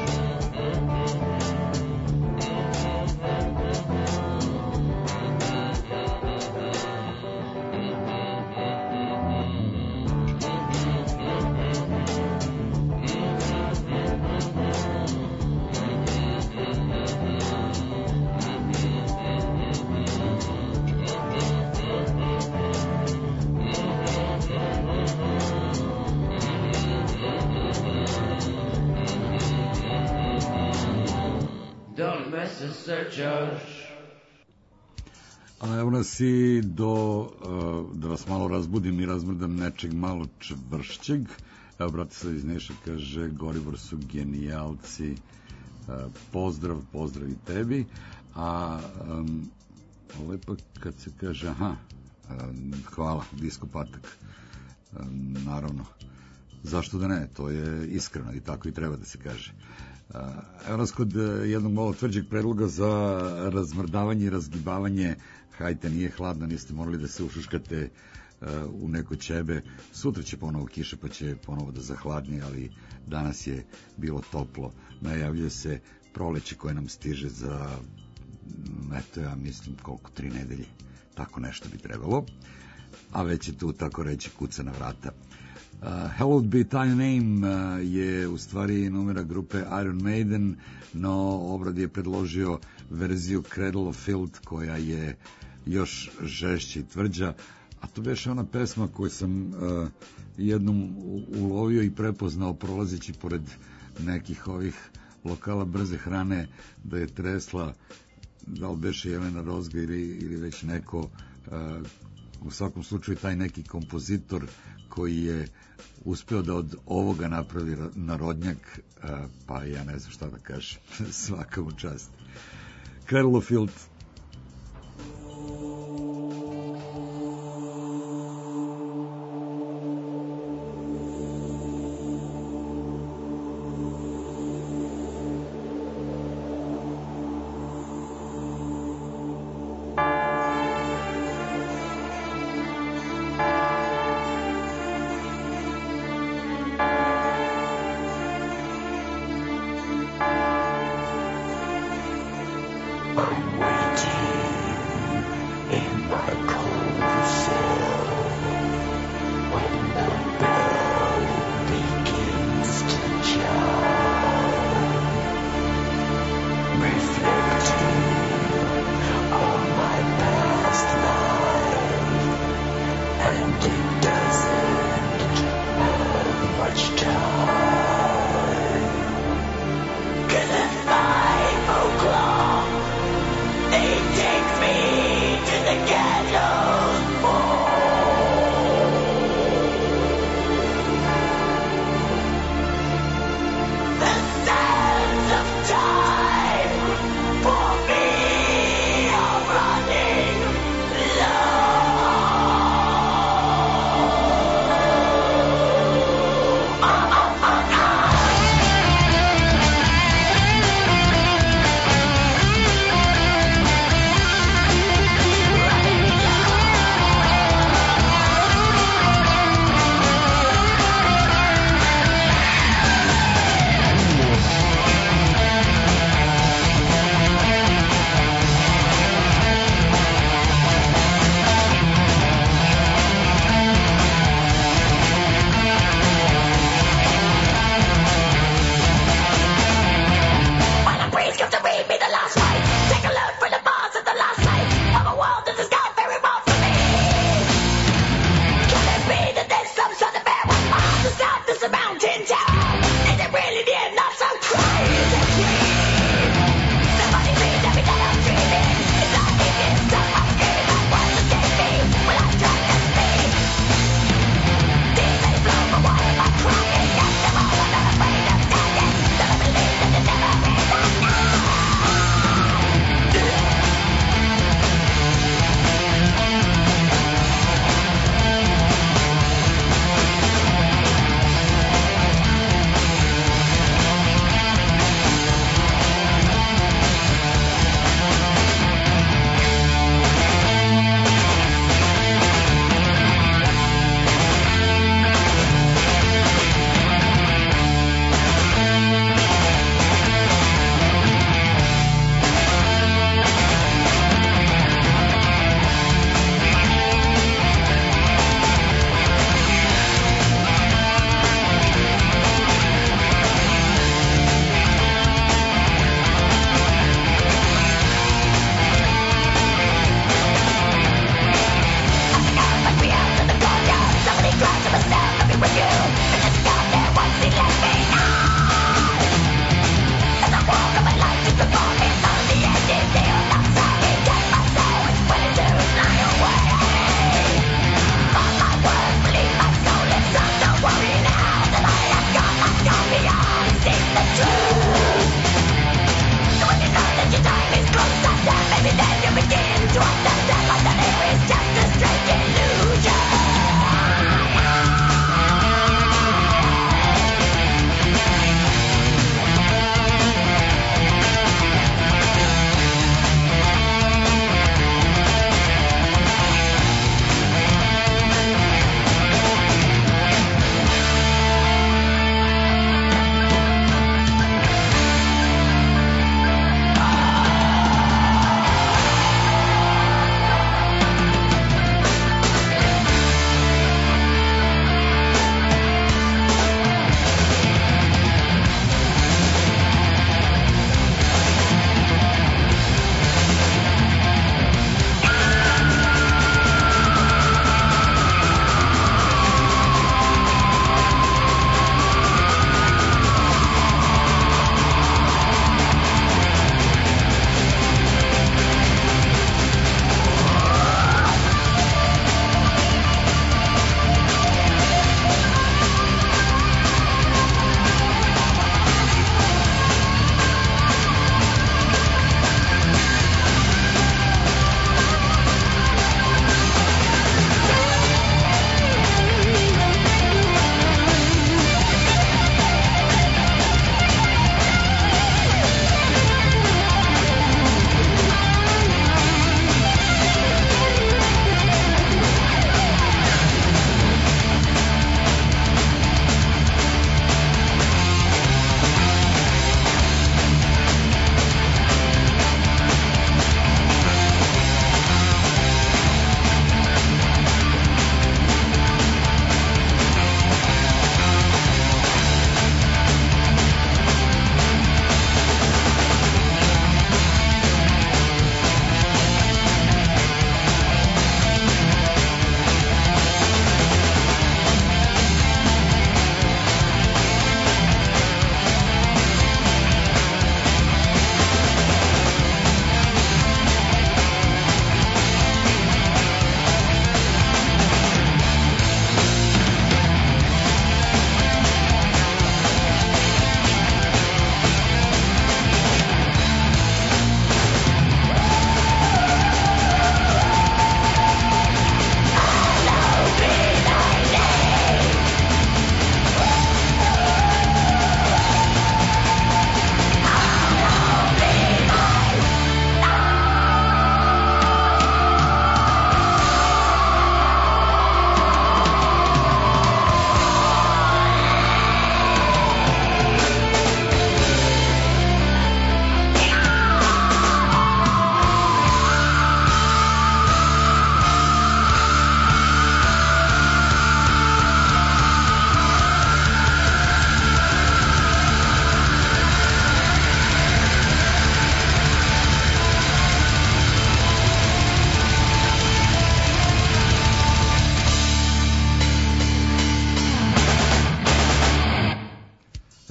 Da li me se sećaš? A evo nas i da vas malo razbudim i razmrdam nečeg malo čvršćeg. Evo, brate, sad iz Neša kaže, Goribor su genijalci, pozdrav i tebi. A lepo kad se kaže, hvala, Disko Patak, naravno, zašto da ne, to je iskreno i tako i treba da se kaže. Evo nas kod jednog malo tvrđeg predloga za razmrdavanje i razgibavanje. Hajte, nije hladno, niste morali da se ušuškate u neko ćebe. Sutra će ponovo kiša pa će ponovo da zahladni, ali danas je bilo toplo. Najavljuje se proleće koje nam stiže za, eto ja mislim, koliko, 3 nedelje. Tako nešto bi trebalo. A već je tu, tako reći, kuca na vrata. Hallowed Be Thy Name je u stvari numera grupe Iron Maiden, no Obrad je predložio verziju Cradle of Filth koja je još žešća i tvrđa, a to beše ona pesma koju sam jednom ulovio i prepoznao prolazeći pored nekih ovih lokala brze hrane, da je tresla, da li beše Jelena Rozga ili već neko, u svakom slučaju taj neki kompozitor koji je uspeo da od ovoga napravi narodnjak, pa ja ne znam šta da kažem. Svaka mu čast. Cradle of Filth. Reflect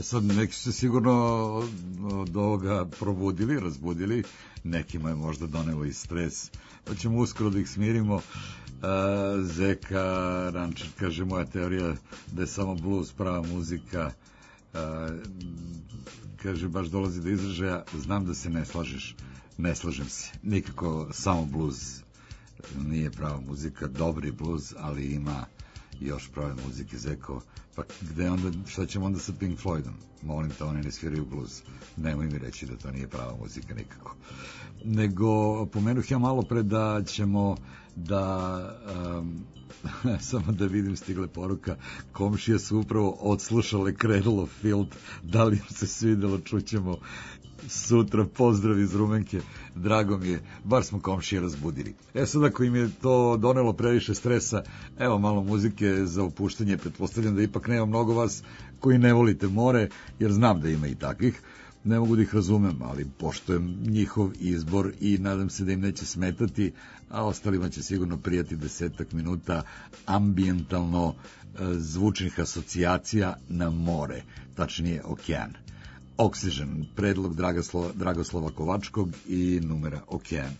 sad neki su se sigurno od ovoga probudili, razbudili, nekima je možda donelo i stres, pa ćemo uskoro da ih smirimo. Zeka Rančar kaže, moja teorija da je samo blues prava muzika, kaže, baš dolazi do izražaja, znam da se ne slažeš, ne slažem se, nikako samo blues nije prava muzika, dobri blues, ali ima još prave muzike. Zeko, pa gde onda, šta ćemo onda sa Pink Floydom? Molim te, oni ne sviraju blues, nemoj mi reći da to nije prava muzika nikako. Nego, pomenuh ja malo pre da ćemo da samo da vidim, stigle poruka, komšije su upravo odslušale Cradle of Filth, da li im se svidelo, čućemo sutra, pozdrav iz Rumenke, drago mi je, bar smo komšije razbudili. Sad ako im je to donelo previše stresa, evo malo muzike za opuštanje, pretpostavljam da ipak nema mnogo vas koji ne volite more, jer znam da ima i takvih, ne mogu da ih razumem, ali poštujem njihov izbor i nadam se da im neće smetati, a ostalima će sigurno prijati 10 minuta ambijentalno zvučnih asocijacija na more, tačnije okean. Oxygen, predlog Dragoslova Kovačkog i numera Okean.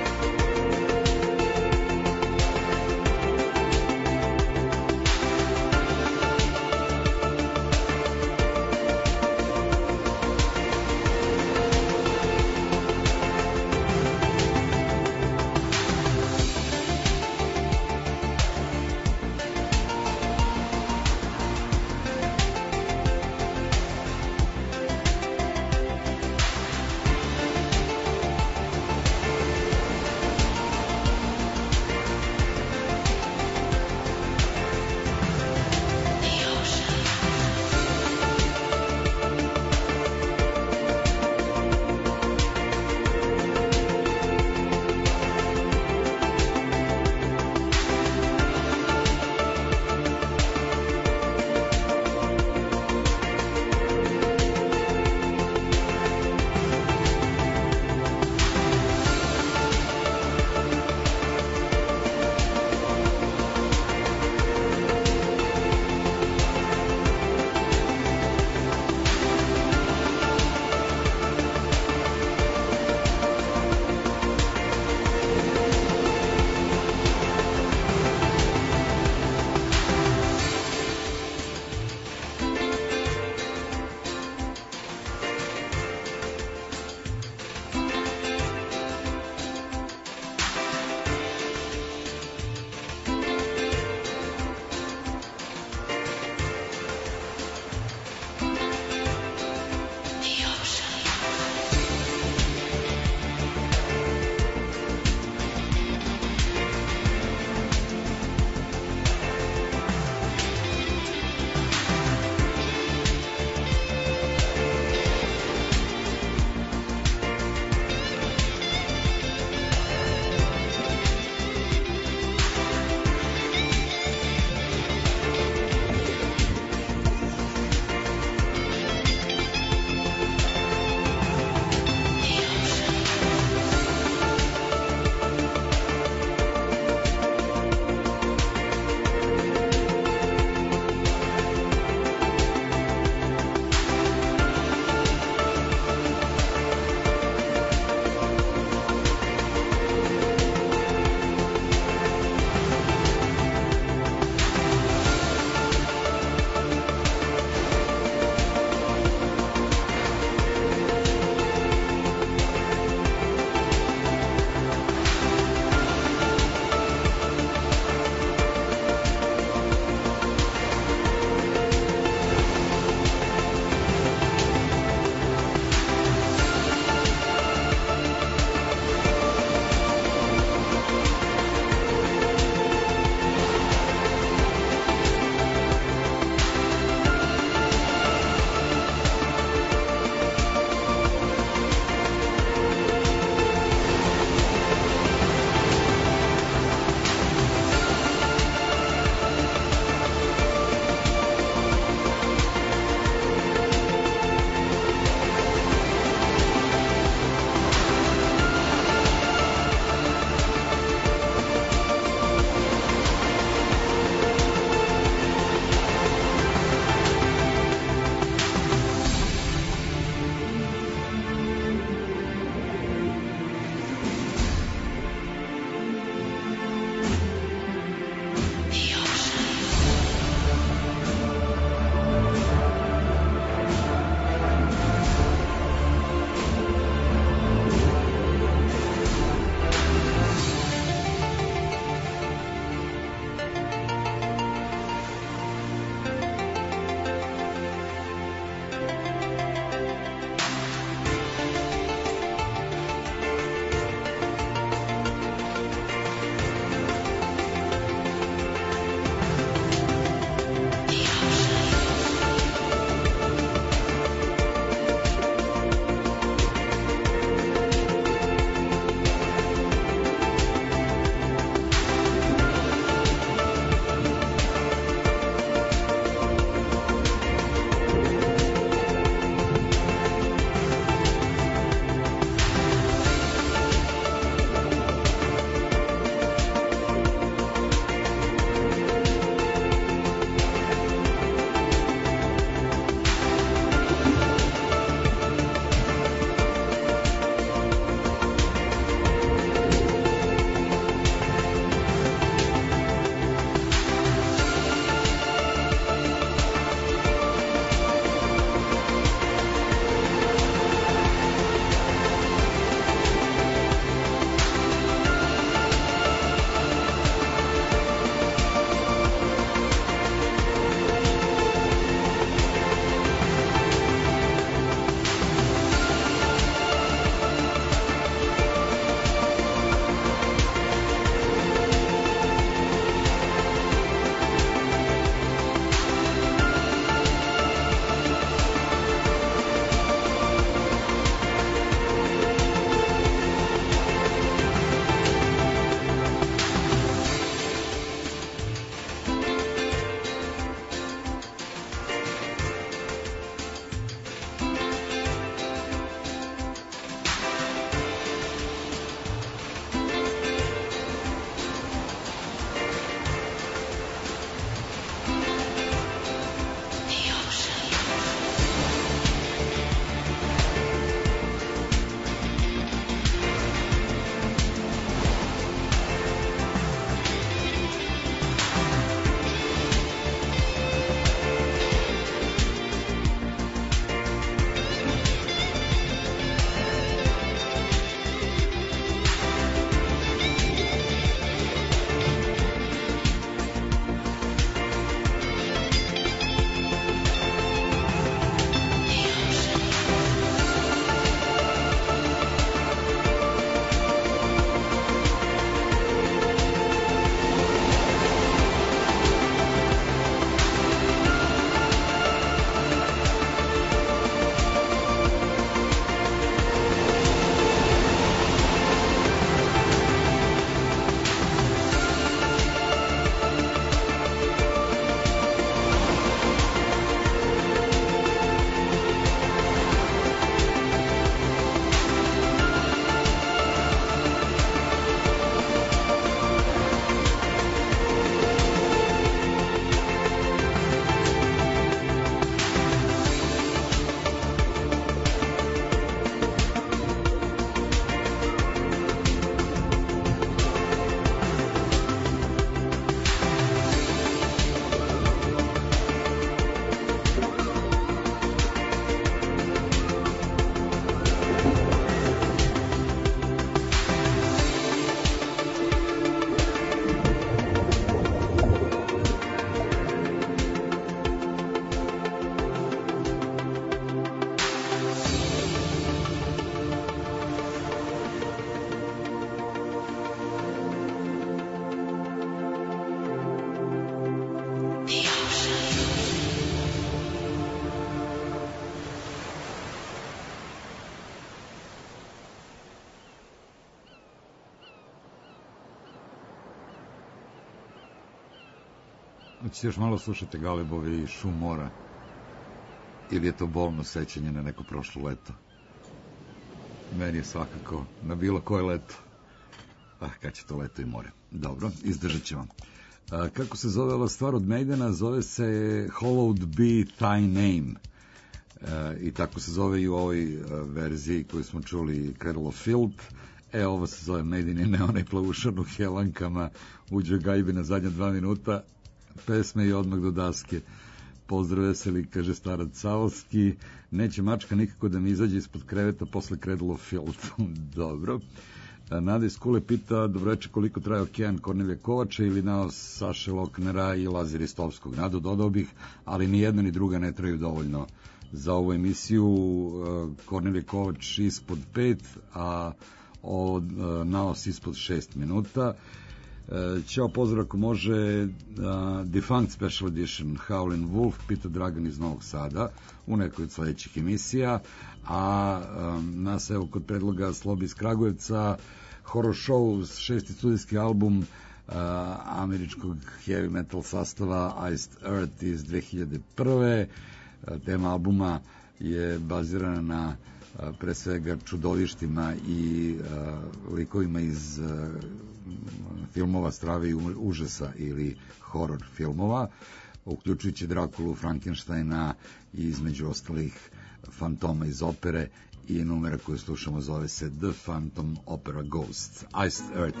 Hoćete još malo slušati Galebovi i Šum mora? Ili je to bolno sećanje na neko prošlo leto? Meni je svakako na bilo koje leto. Kad će to leto i more. Dobro, izdržat ćemo. Kako se zove ova stvar od Maidena? Zove se Hallowed Be Thy Name. I tako se zove i u ovoj verziji koju smo čuli, Cradle of Filth. Ovo se zove Maiden i ne onaj plavušan u helankama, uđe gajbi na zadnja 2 minuta, pesme i odmah do daske. Pozdrav veseli, kaže starac Savovski, neće mačka nikako da mi izađe ispod kreveta posle Cradle of Filth. Dobro. Nada iz Kule pita, dobroveče, koliko traje Okean Kornelija Kovača ili Naos Saše Loknera i Lazira Istovskog. Nadu dodao bih, ali ni jedna ni druga ne traju dovoljno za ovu emisiju. Kornelija Kovač ispod 5, a Naos ispod 6 minuta. Ćao, pozdrav ako može. Defunct Special Edition Howlin' Wolf, pita Dragan iz Novog Sada u nekoj od sledećih emisija, a nas evo kod predloga Slobi iz Kragujevca, Horror Show, 6. studijski album američkog heavy metal sastava Iced Earth iz 2001. Tema albuma je bazirana na pre svega čudovištima i likovima iz filmova strave i užasa ili horor filmova, uključujući Drakulu, Frankensteina i između ostalih fantoma iz opere, i numera koju slušamo zove se The Phantom Opera Ghost. Iced Earth.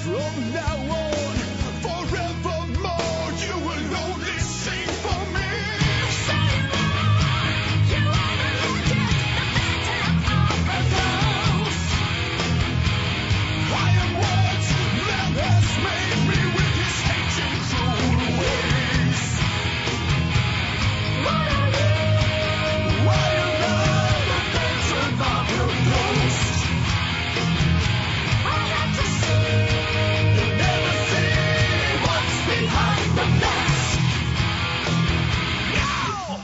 From now on, forevermore, you will only sing for me. I am what man has made me with his hate and cruel ways. Why am I the phantom of your ghost? I have to see. You never see what's behind the mask. Now!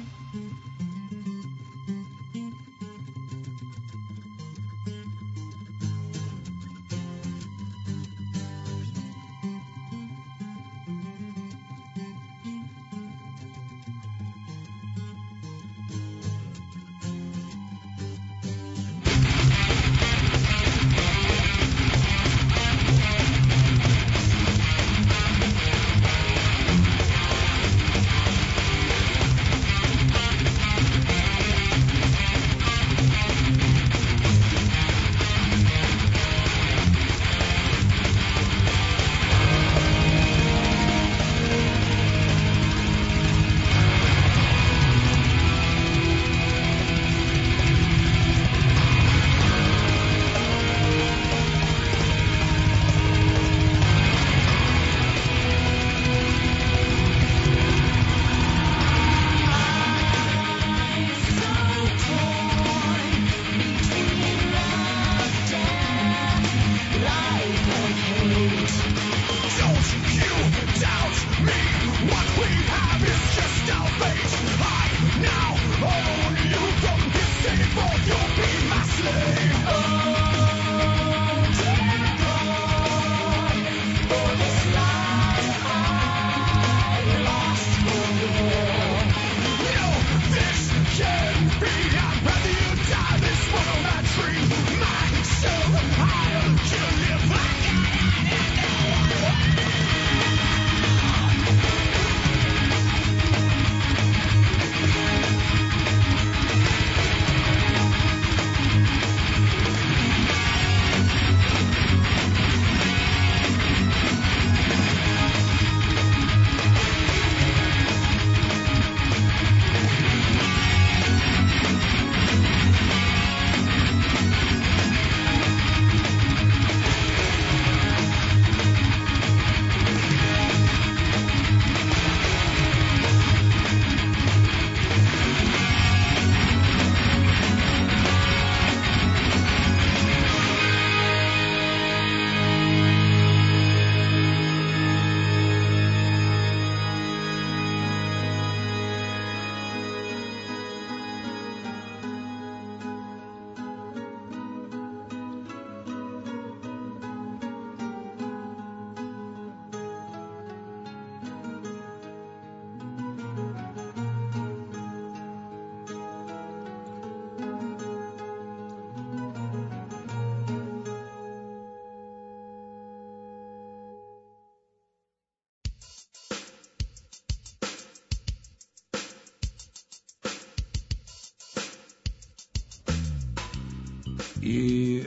I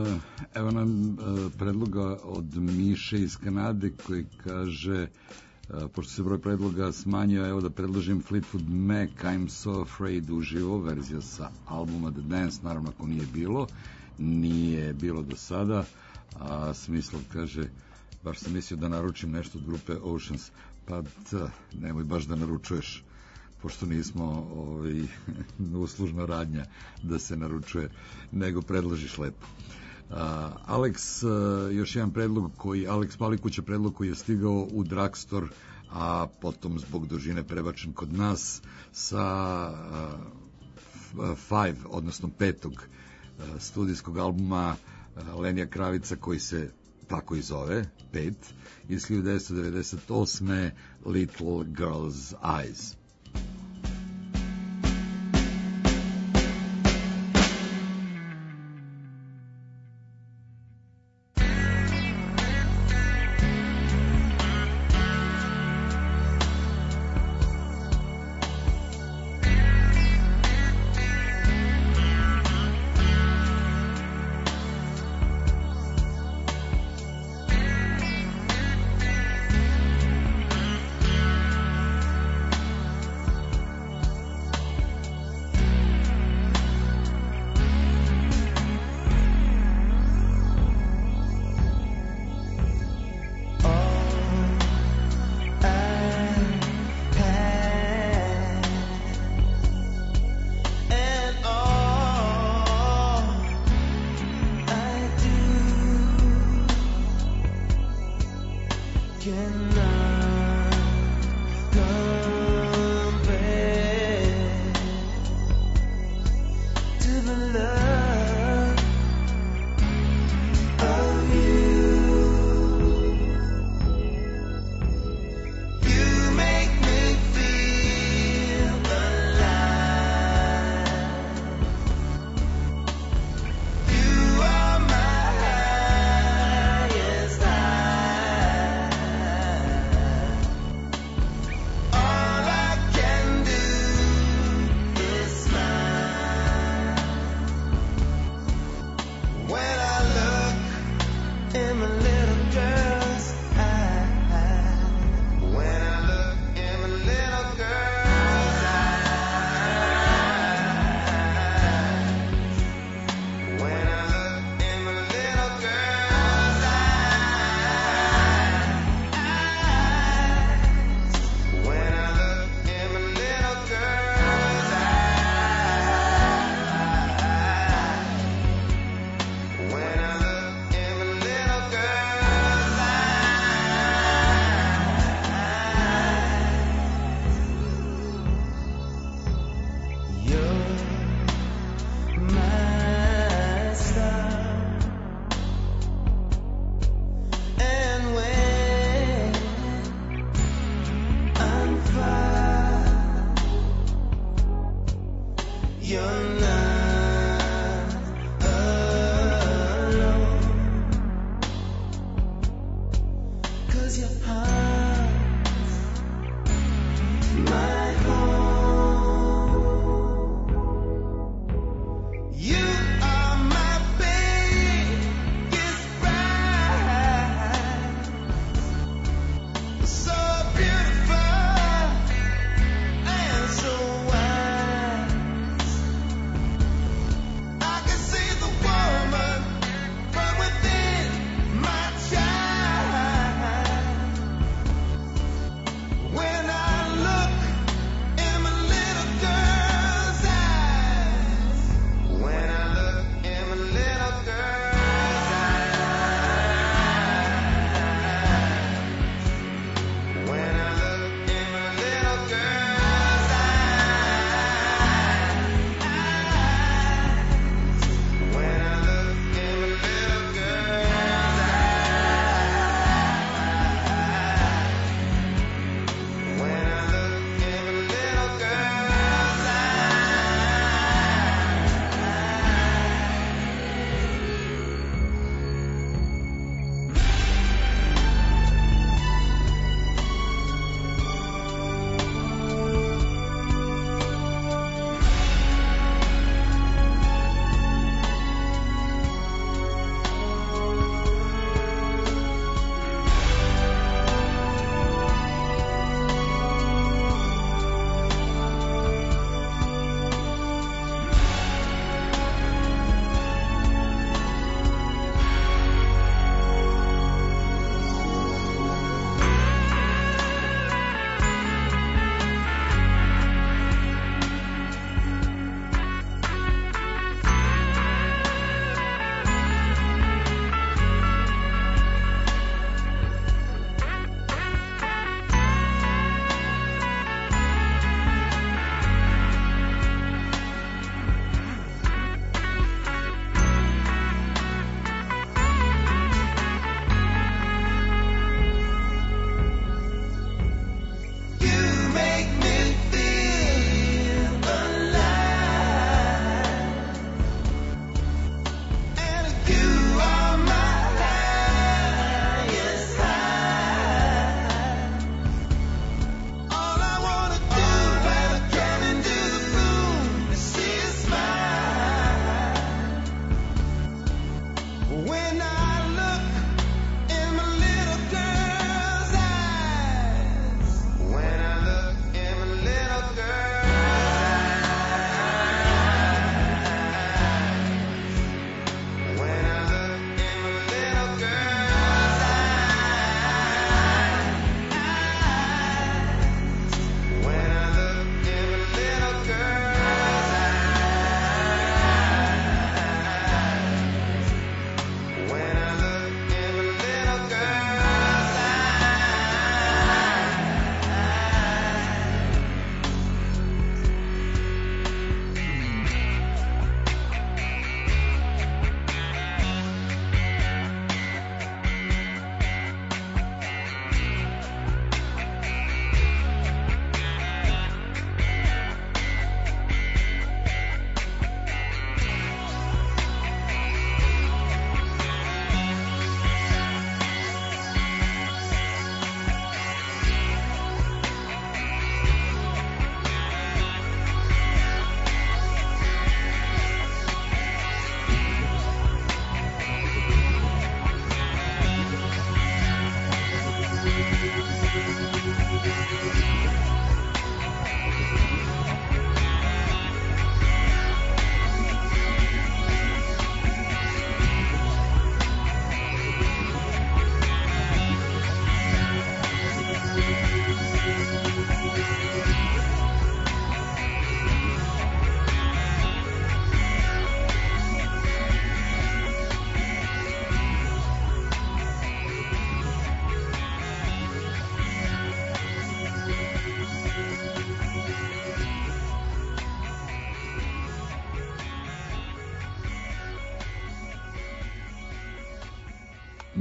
evo nam predloga od Miše iz Kanade koji kaže, pošto se broj predloga smanjio, evo da predložim Fleetwood Mac, I'm So Afraid uživo, verzija sa albuma The Dance, naravno ako nije bilo do sada, a Smislav kaže, baš sam mislio da naručim nešto od grupe Oceans, pa nemoj baš da naručuješ, pošto nismo uslužna radnja da se naručuje, nego predložiš lepo. Alex, još jedan predlog Alex Palikuća predlog koji je stigao u Drugstore, a potom zbog dužine prebačen kod nas sa 5, odnosno 5. studijskog albuma Lenija Kravica koji se tako i zove, 5, iz 1998. Little Girl's Eyes. cannot compare to the love of you. You make me feel alive. You are my highest high. All I can do is smile when I look in my little girl's eyes. When I look in my little girl's eyes. When I look in my little girl's eyes. When I look in my little girl's eyes. When I look in my little girl's eyes. You're my star, and when I'm far, you're not alone, 'cause your heart's my home. You are my biggest pride, so beautiful and so wise. I can see the woman from within my child.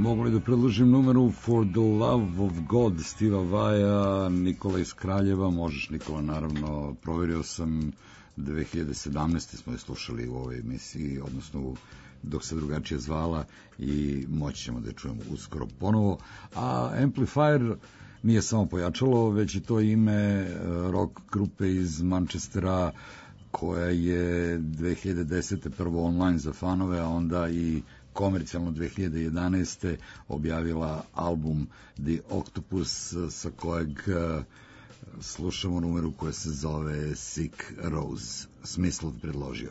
Mogu li da predložim numeru For the Love of God Steva Vaja, Nikola iz Kraljeva? Možeš, Nikola, naravno. Proverio sam 2017. smo je slušali u ovoj emisiji, odnosno dok se drugačije zvala, i moći ćemo da je čujemo uskoro ponovo. A Amplifier nije samo pojačalo, već i to ime rock grupe iz Manchestera, koja je 2010. prvo online za fanove, a onda i komercijalno 2011. objavila album The Octopus, sa kojeg slušamo numeru koja se zove Sick Rose. Smislov predložio.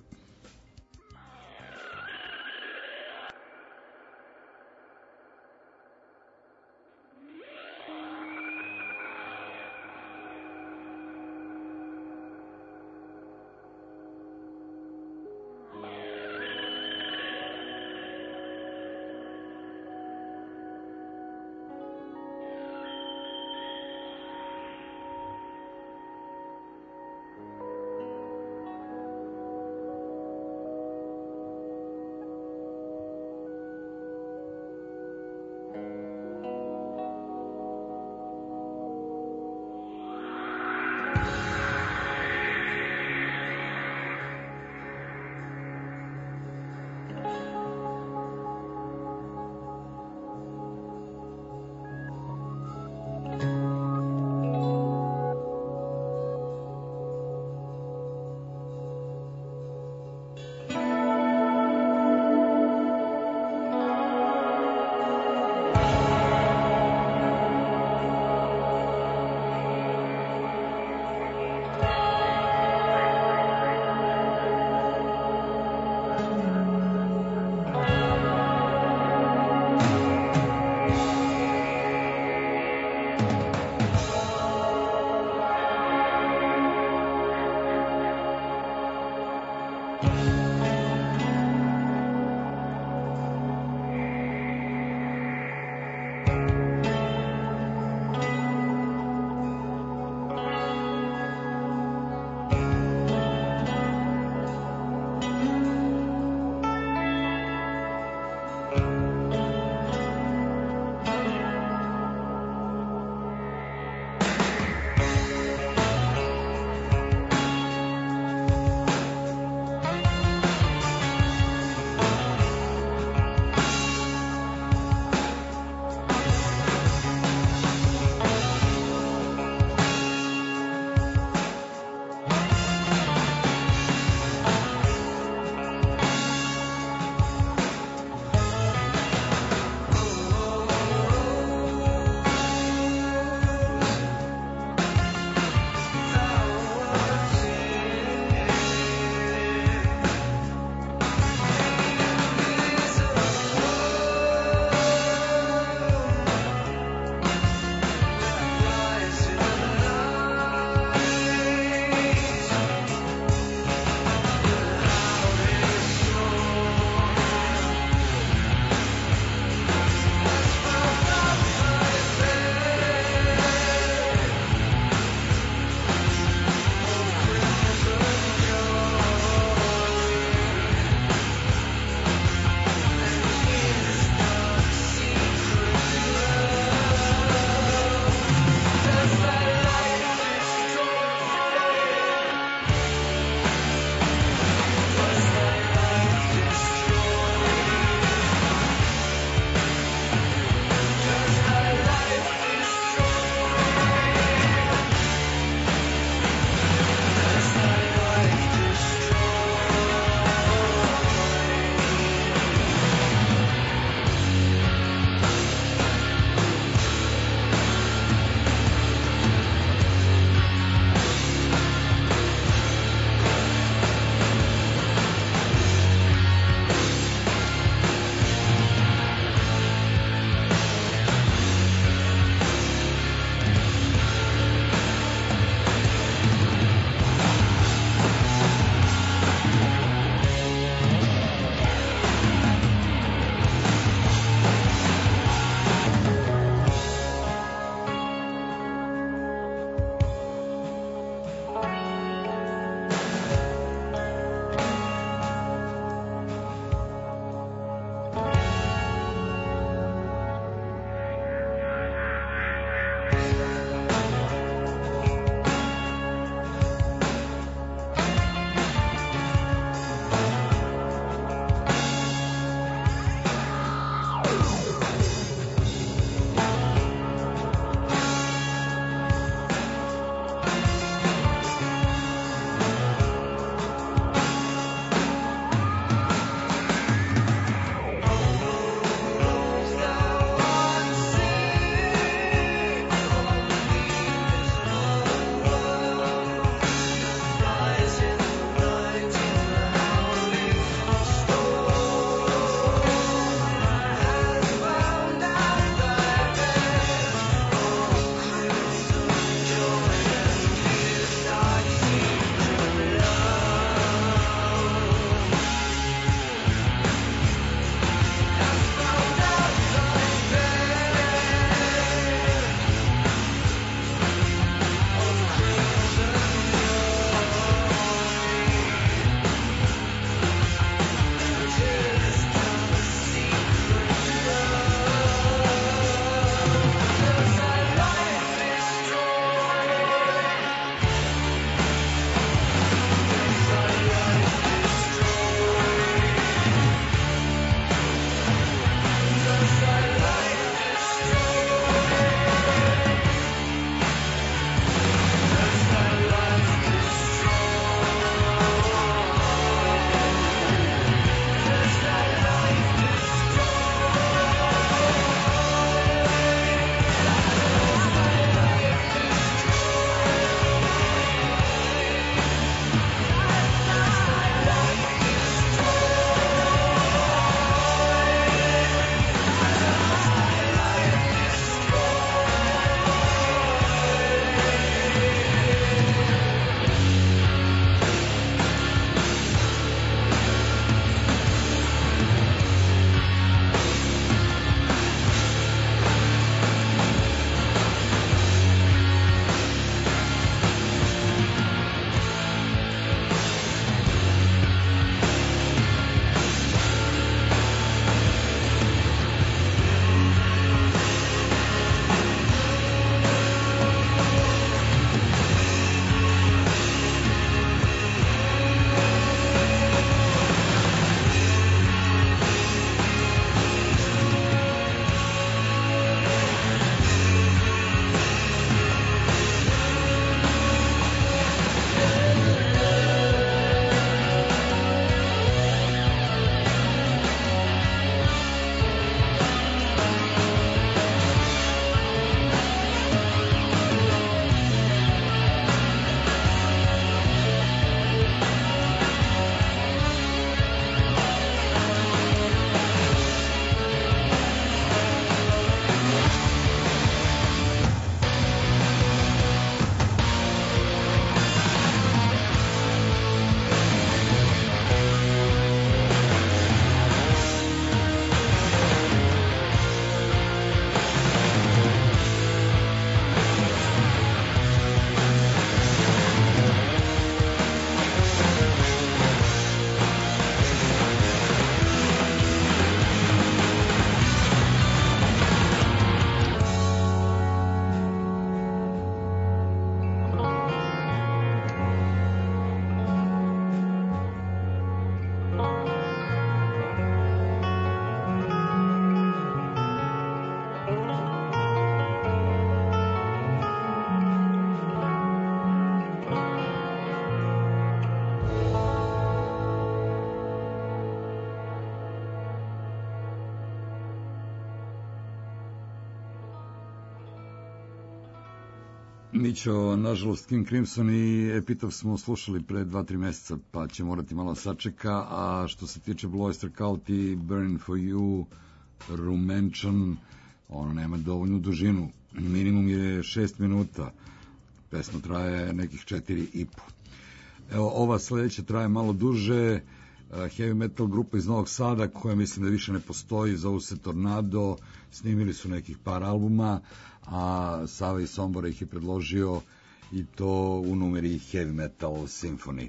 Mićo, nažalost, King Crimson i Epitaph smo slušali pre 2-3 meseca, pa će morati malo sačeka, a što se tiče Blue Oyster Cult i Burning for You, Rumenčan, ono nema dovoljnu dužinu, minimum je 6 minuta, pesma traje nekih 4,5. Evo, ova sledeća traje malo duže, heavy metal grupa iz Novog Sada, koja mislim da više ne postoji, zovu se Tornado, snimili su nekih par albuma, a Sava iz Sombora ih je predložio i to u numeri Heavy Metal Symphony.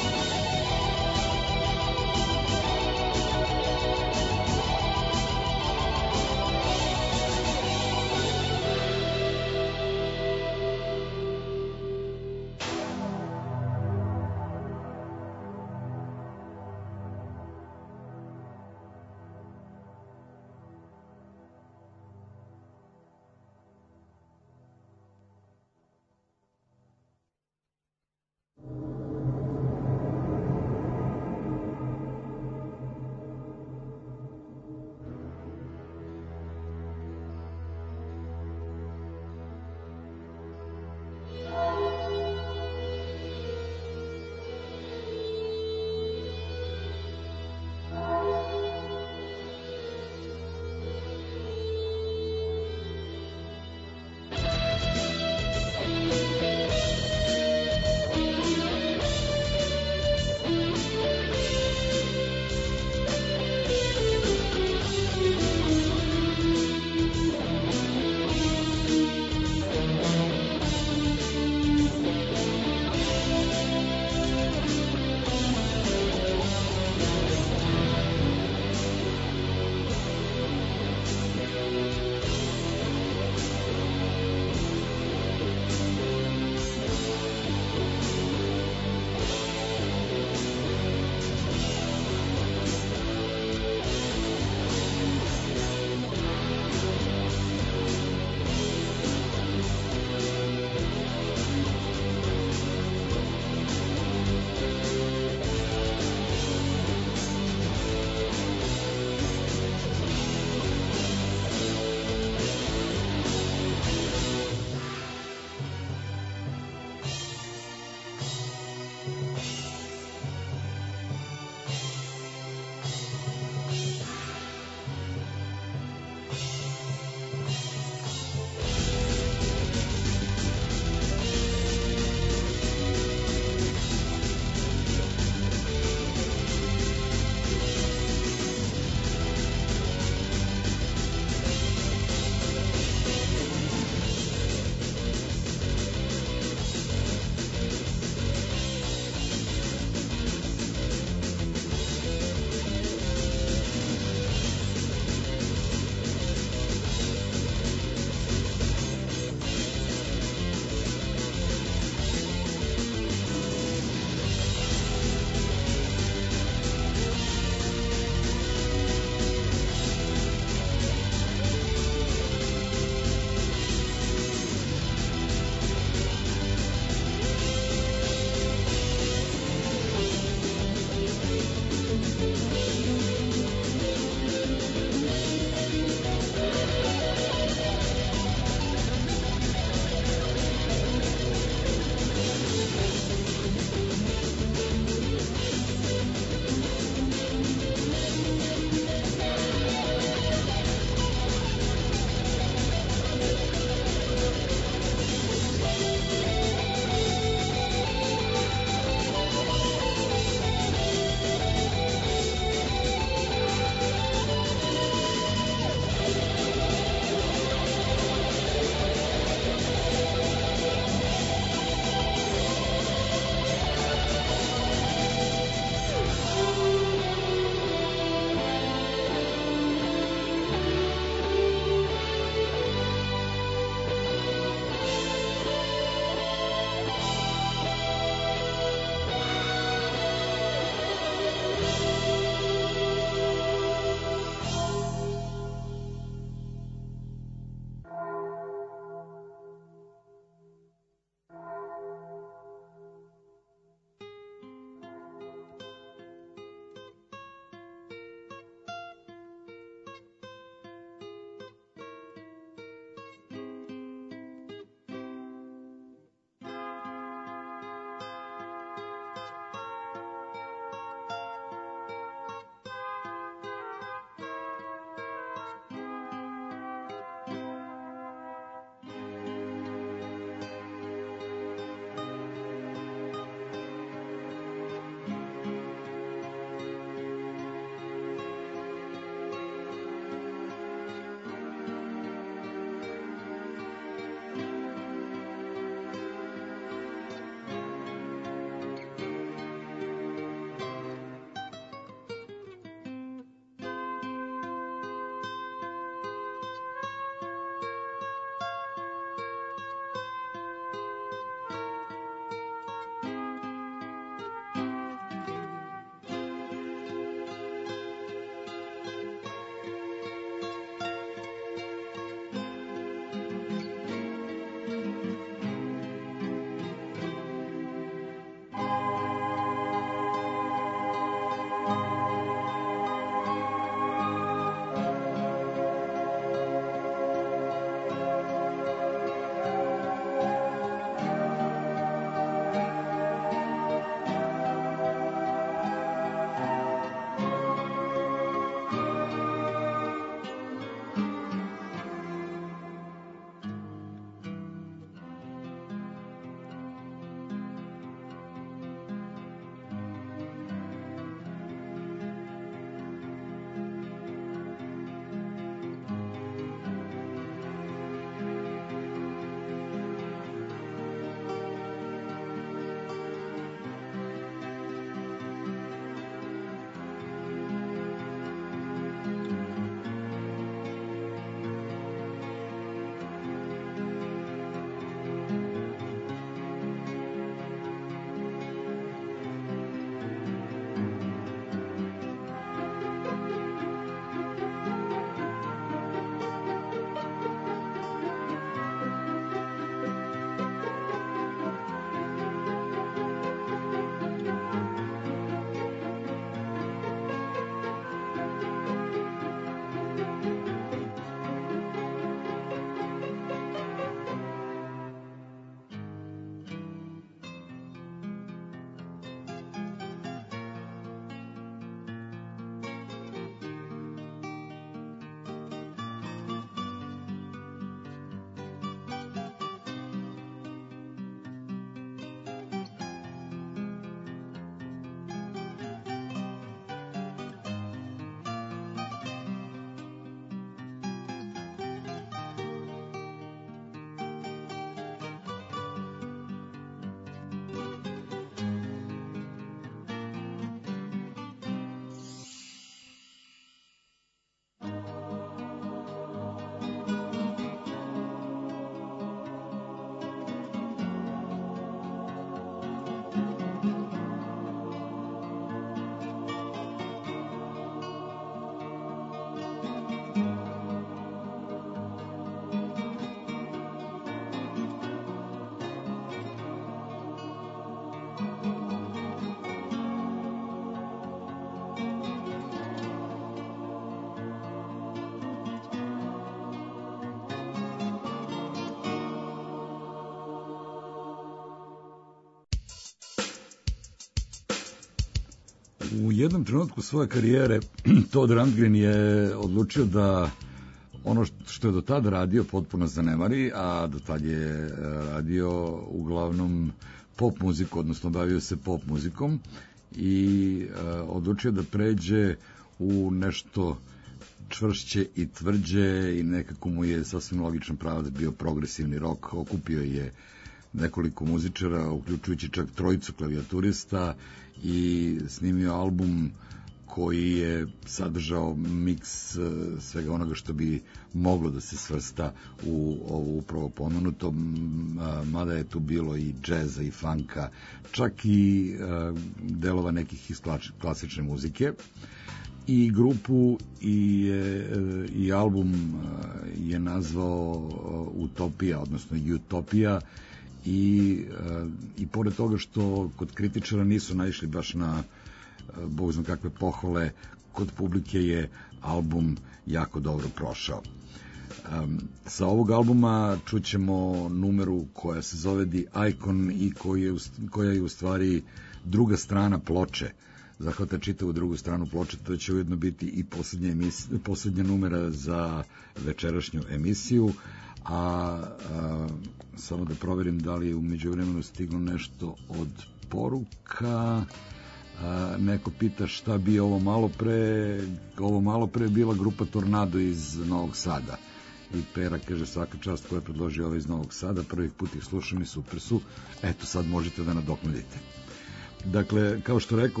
U jednom trenutku svoje karijere Todd Rundgren je odlučio da ono što je do tada radio potpuno zanemari, a do tada je radio uglavnom pop muziku, odnosno bavio se pop muzikom i odlučio da pređe u nešto čvršće i tvrđe i nekako mu je sasvim logičan pravac bio progresivni rock. Okupio je nekoliko muzičara, uključujući čak trojicu klavijaturista i snimio album koji je sadržao miks svega onoga što bi moglo da se svrsta u ovo upravo pomenuto, mada je tu bilo i džeza i funka, čak i delova nekih iz klasične muzike. I grupu i album je nazvao Utopija, odnosno Utopija, i pored toga što kod kritičara nisu naišli baš na bog znam kakve pohvale, kod publike je album jako dobro prošao. Sa ovog albuma čućemo numeru koja se zove The Icon i koja je u stvari druga strana ploče, zahvata čitavu drugu stranu ploče. To će ujedno biti i poslednja numera za večerašnju emisiju, a samo da proverim da li je umeđu vremenu stiglo nešto od poruka. Neko pita šta bi ovo malo pre bila grupa Tornado iz Novog Sada. I Pera kaže svaka čast koja je predložio ovo iz Novog Sada, prvih put ih slušam i super su, eto sad možete da nadoknadite. Dakle, kao što rekoh,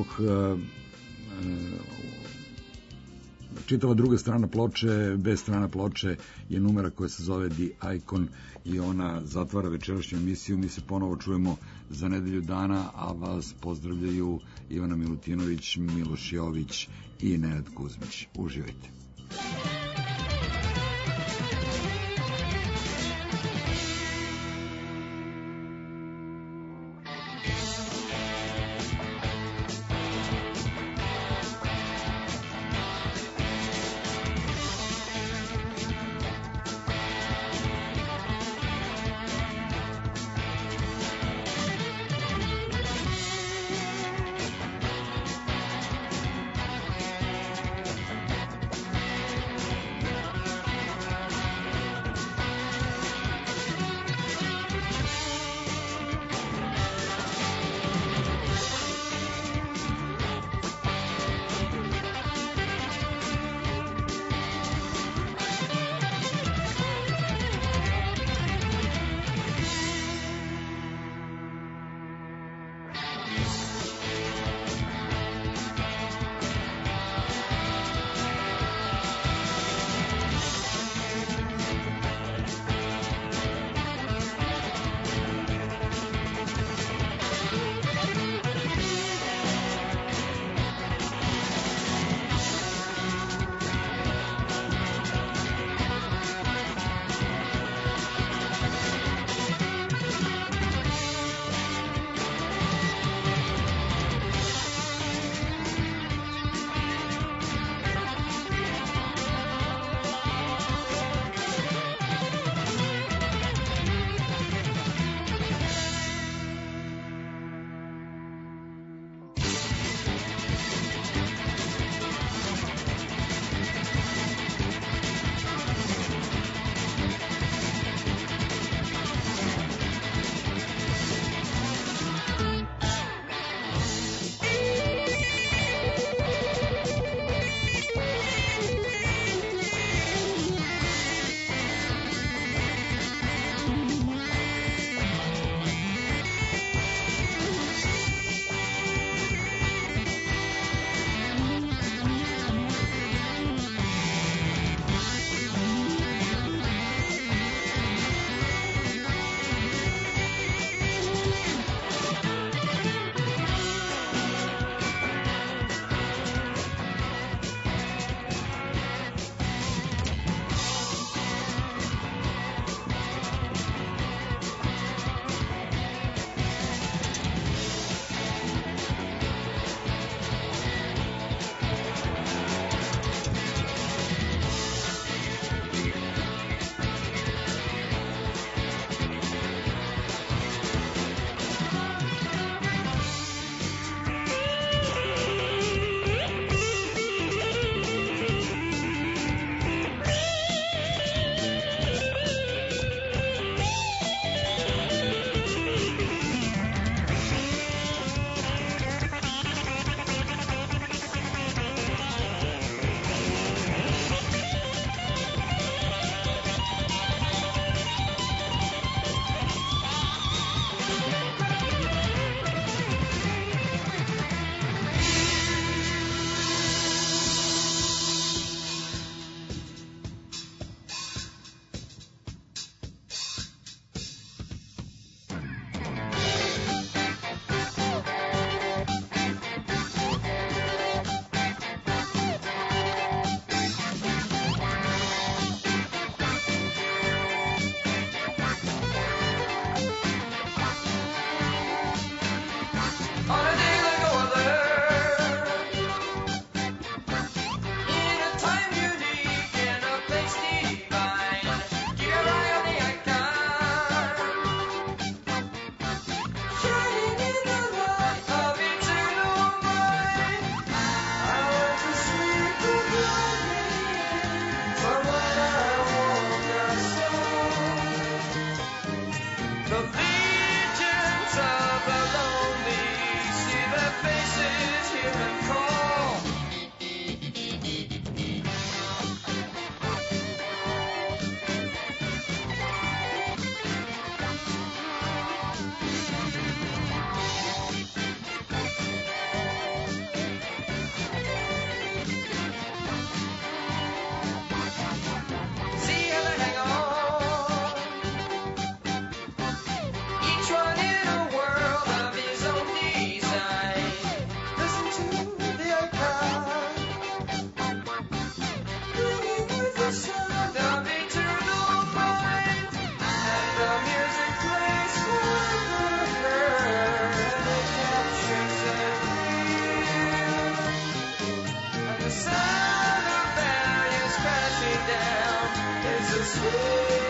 čitava druga strana ploče, bez strana ploče je numera koja se zove The Icon i ona zatvara večerašnju emisiju. Mi se ponovo čujemo za nedelju dana, a vas pozdravljaju Ivana Milutinović, Miloš Jović i Nenad Kuzmić. Uživajte. The legions of the lonely see their faces, hear them call. See how they hang on. Each one in a world of his own design. Listen to the echo, ringing with the sound of eternal mind. And the music plays forever, and it captures every ear. And the sound of values crashing down is a sweet.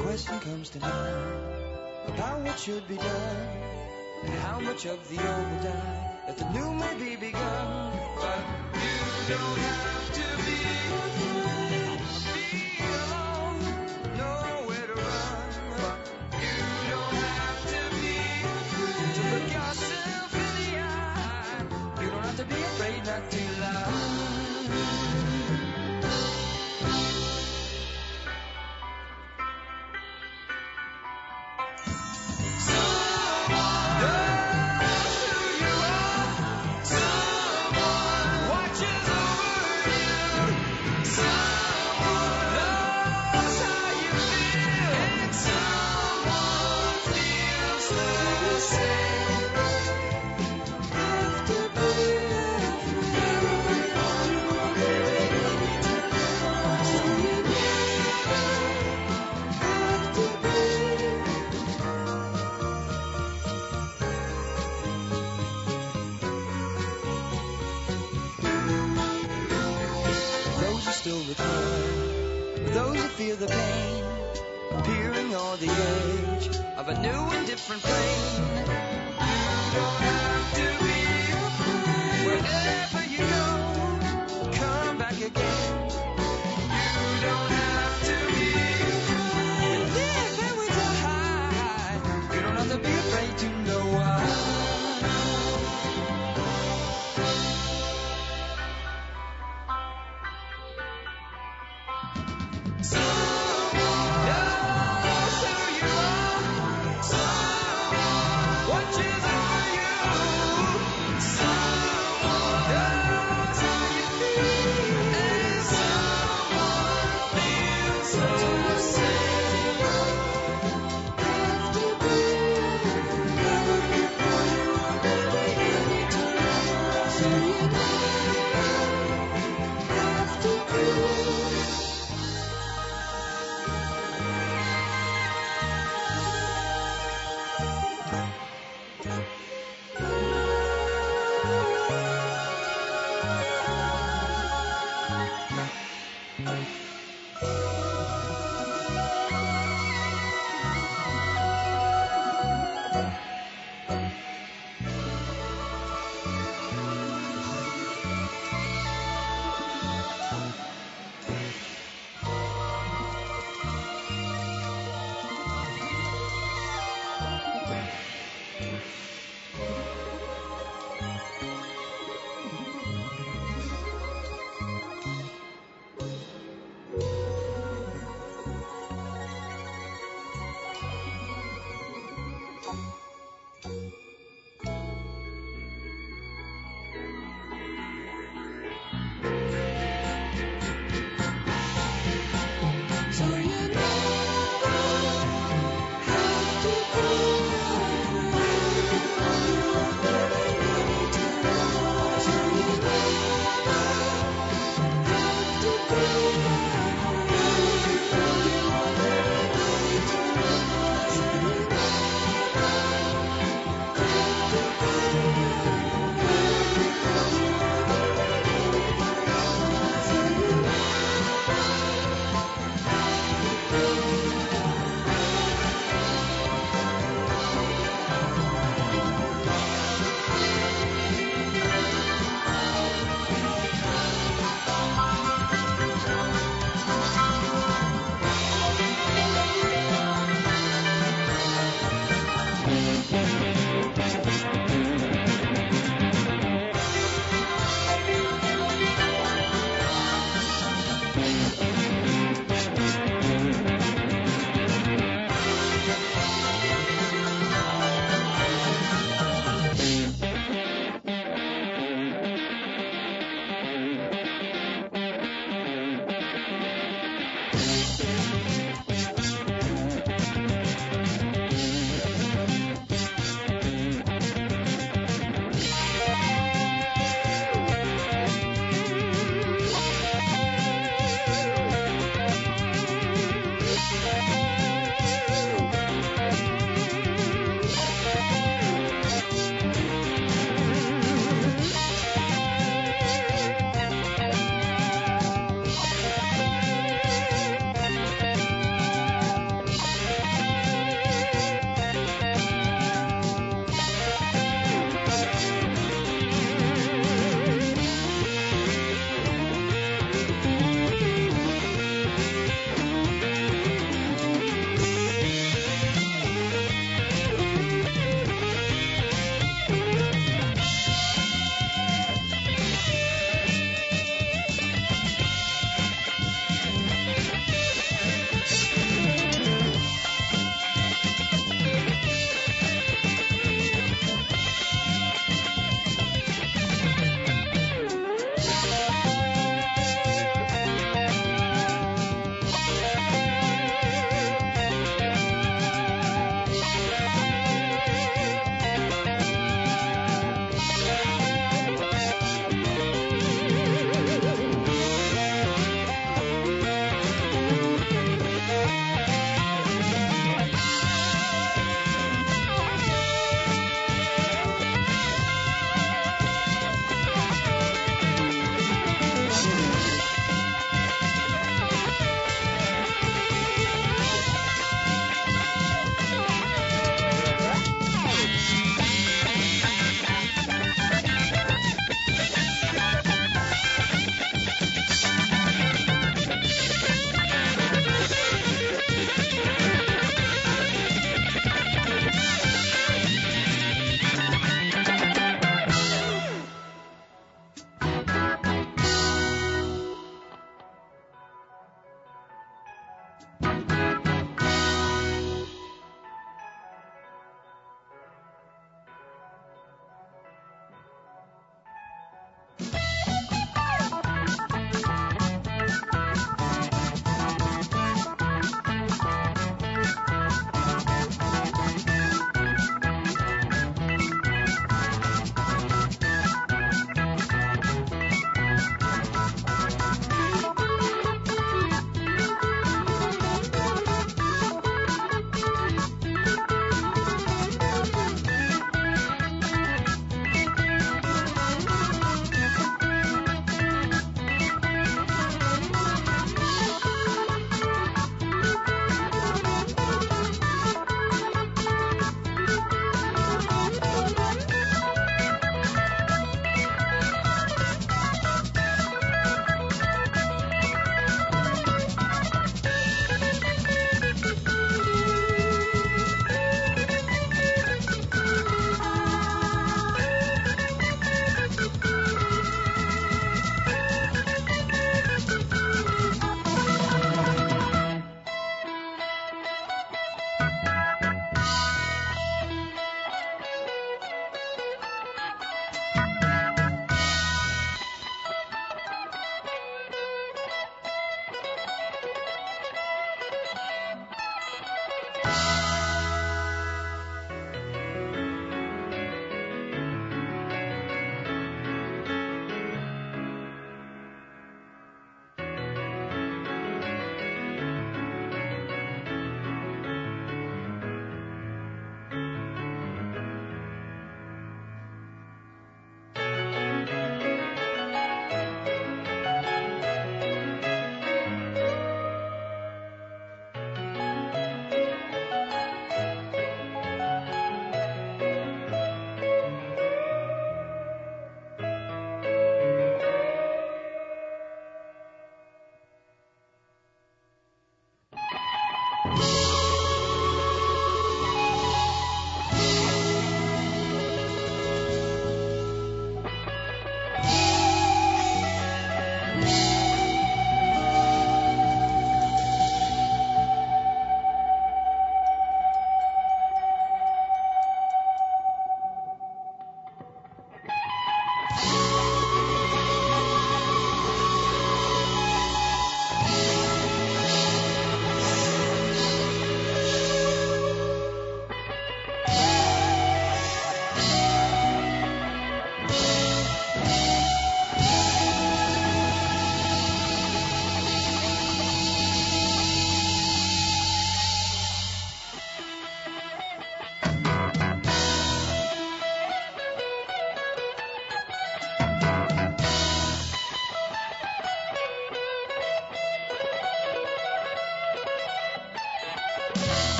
question comes to mind about what should be done and how much of the old will die, that the new may be begun. But you don't have to be alone, nowhere to run. But you don't have to be to look yourself in the eye. You don't have to be afraid not to lie. Feel the pain, peering o'er the edge of a new and different plane. You don't have to be afraid wherever you go.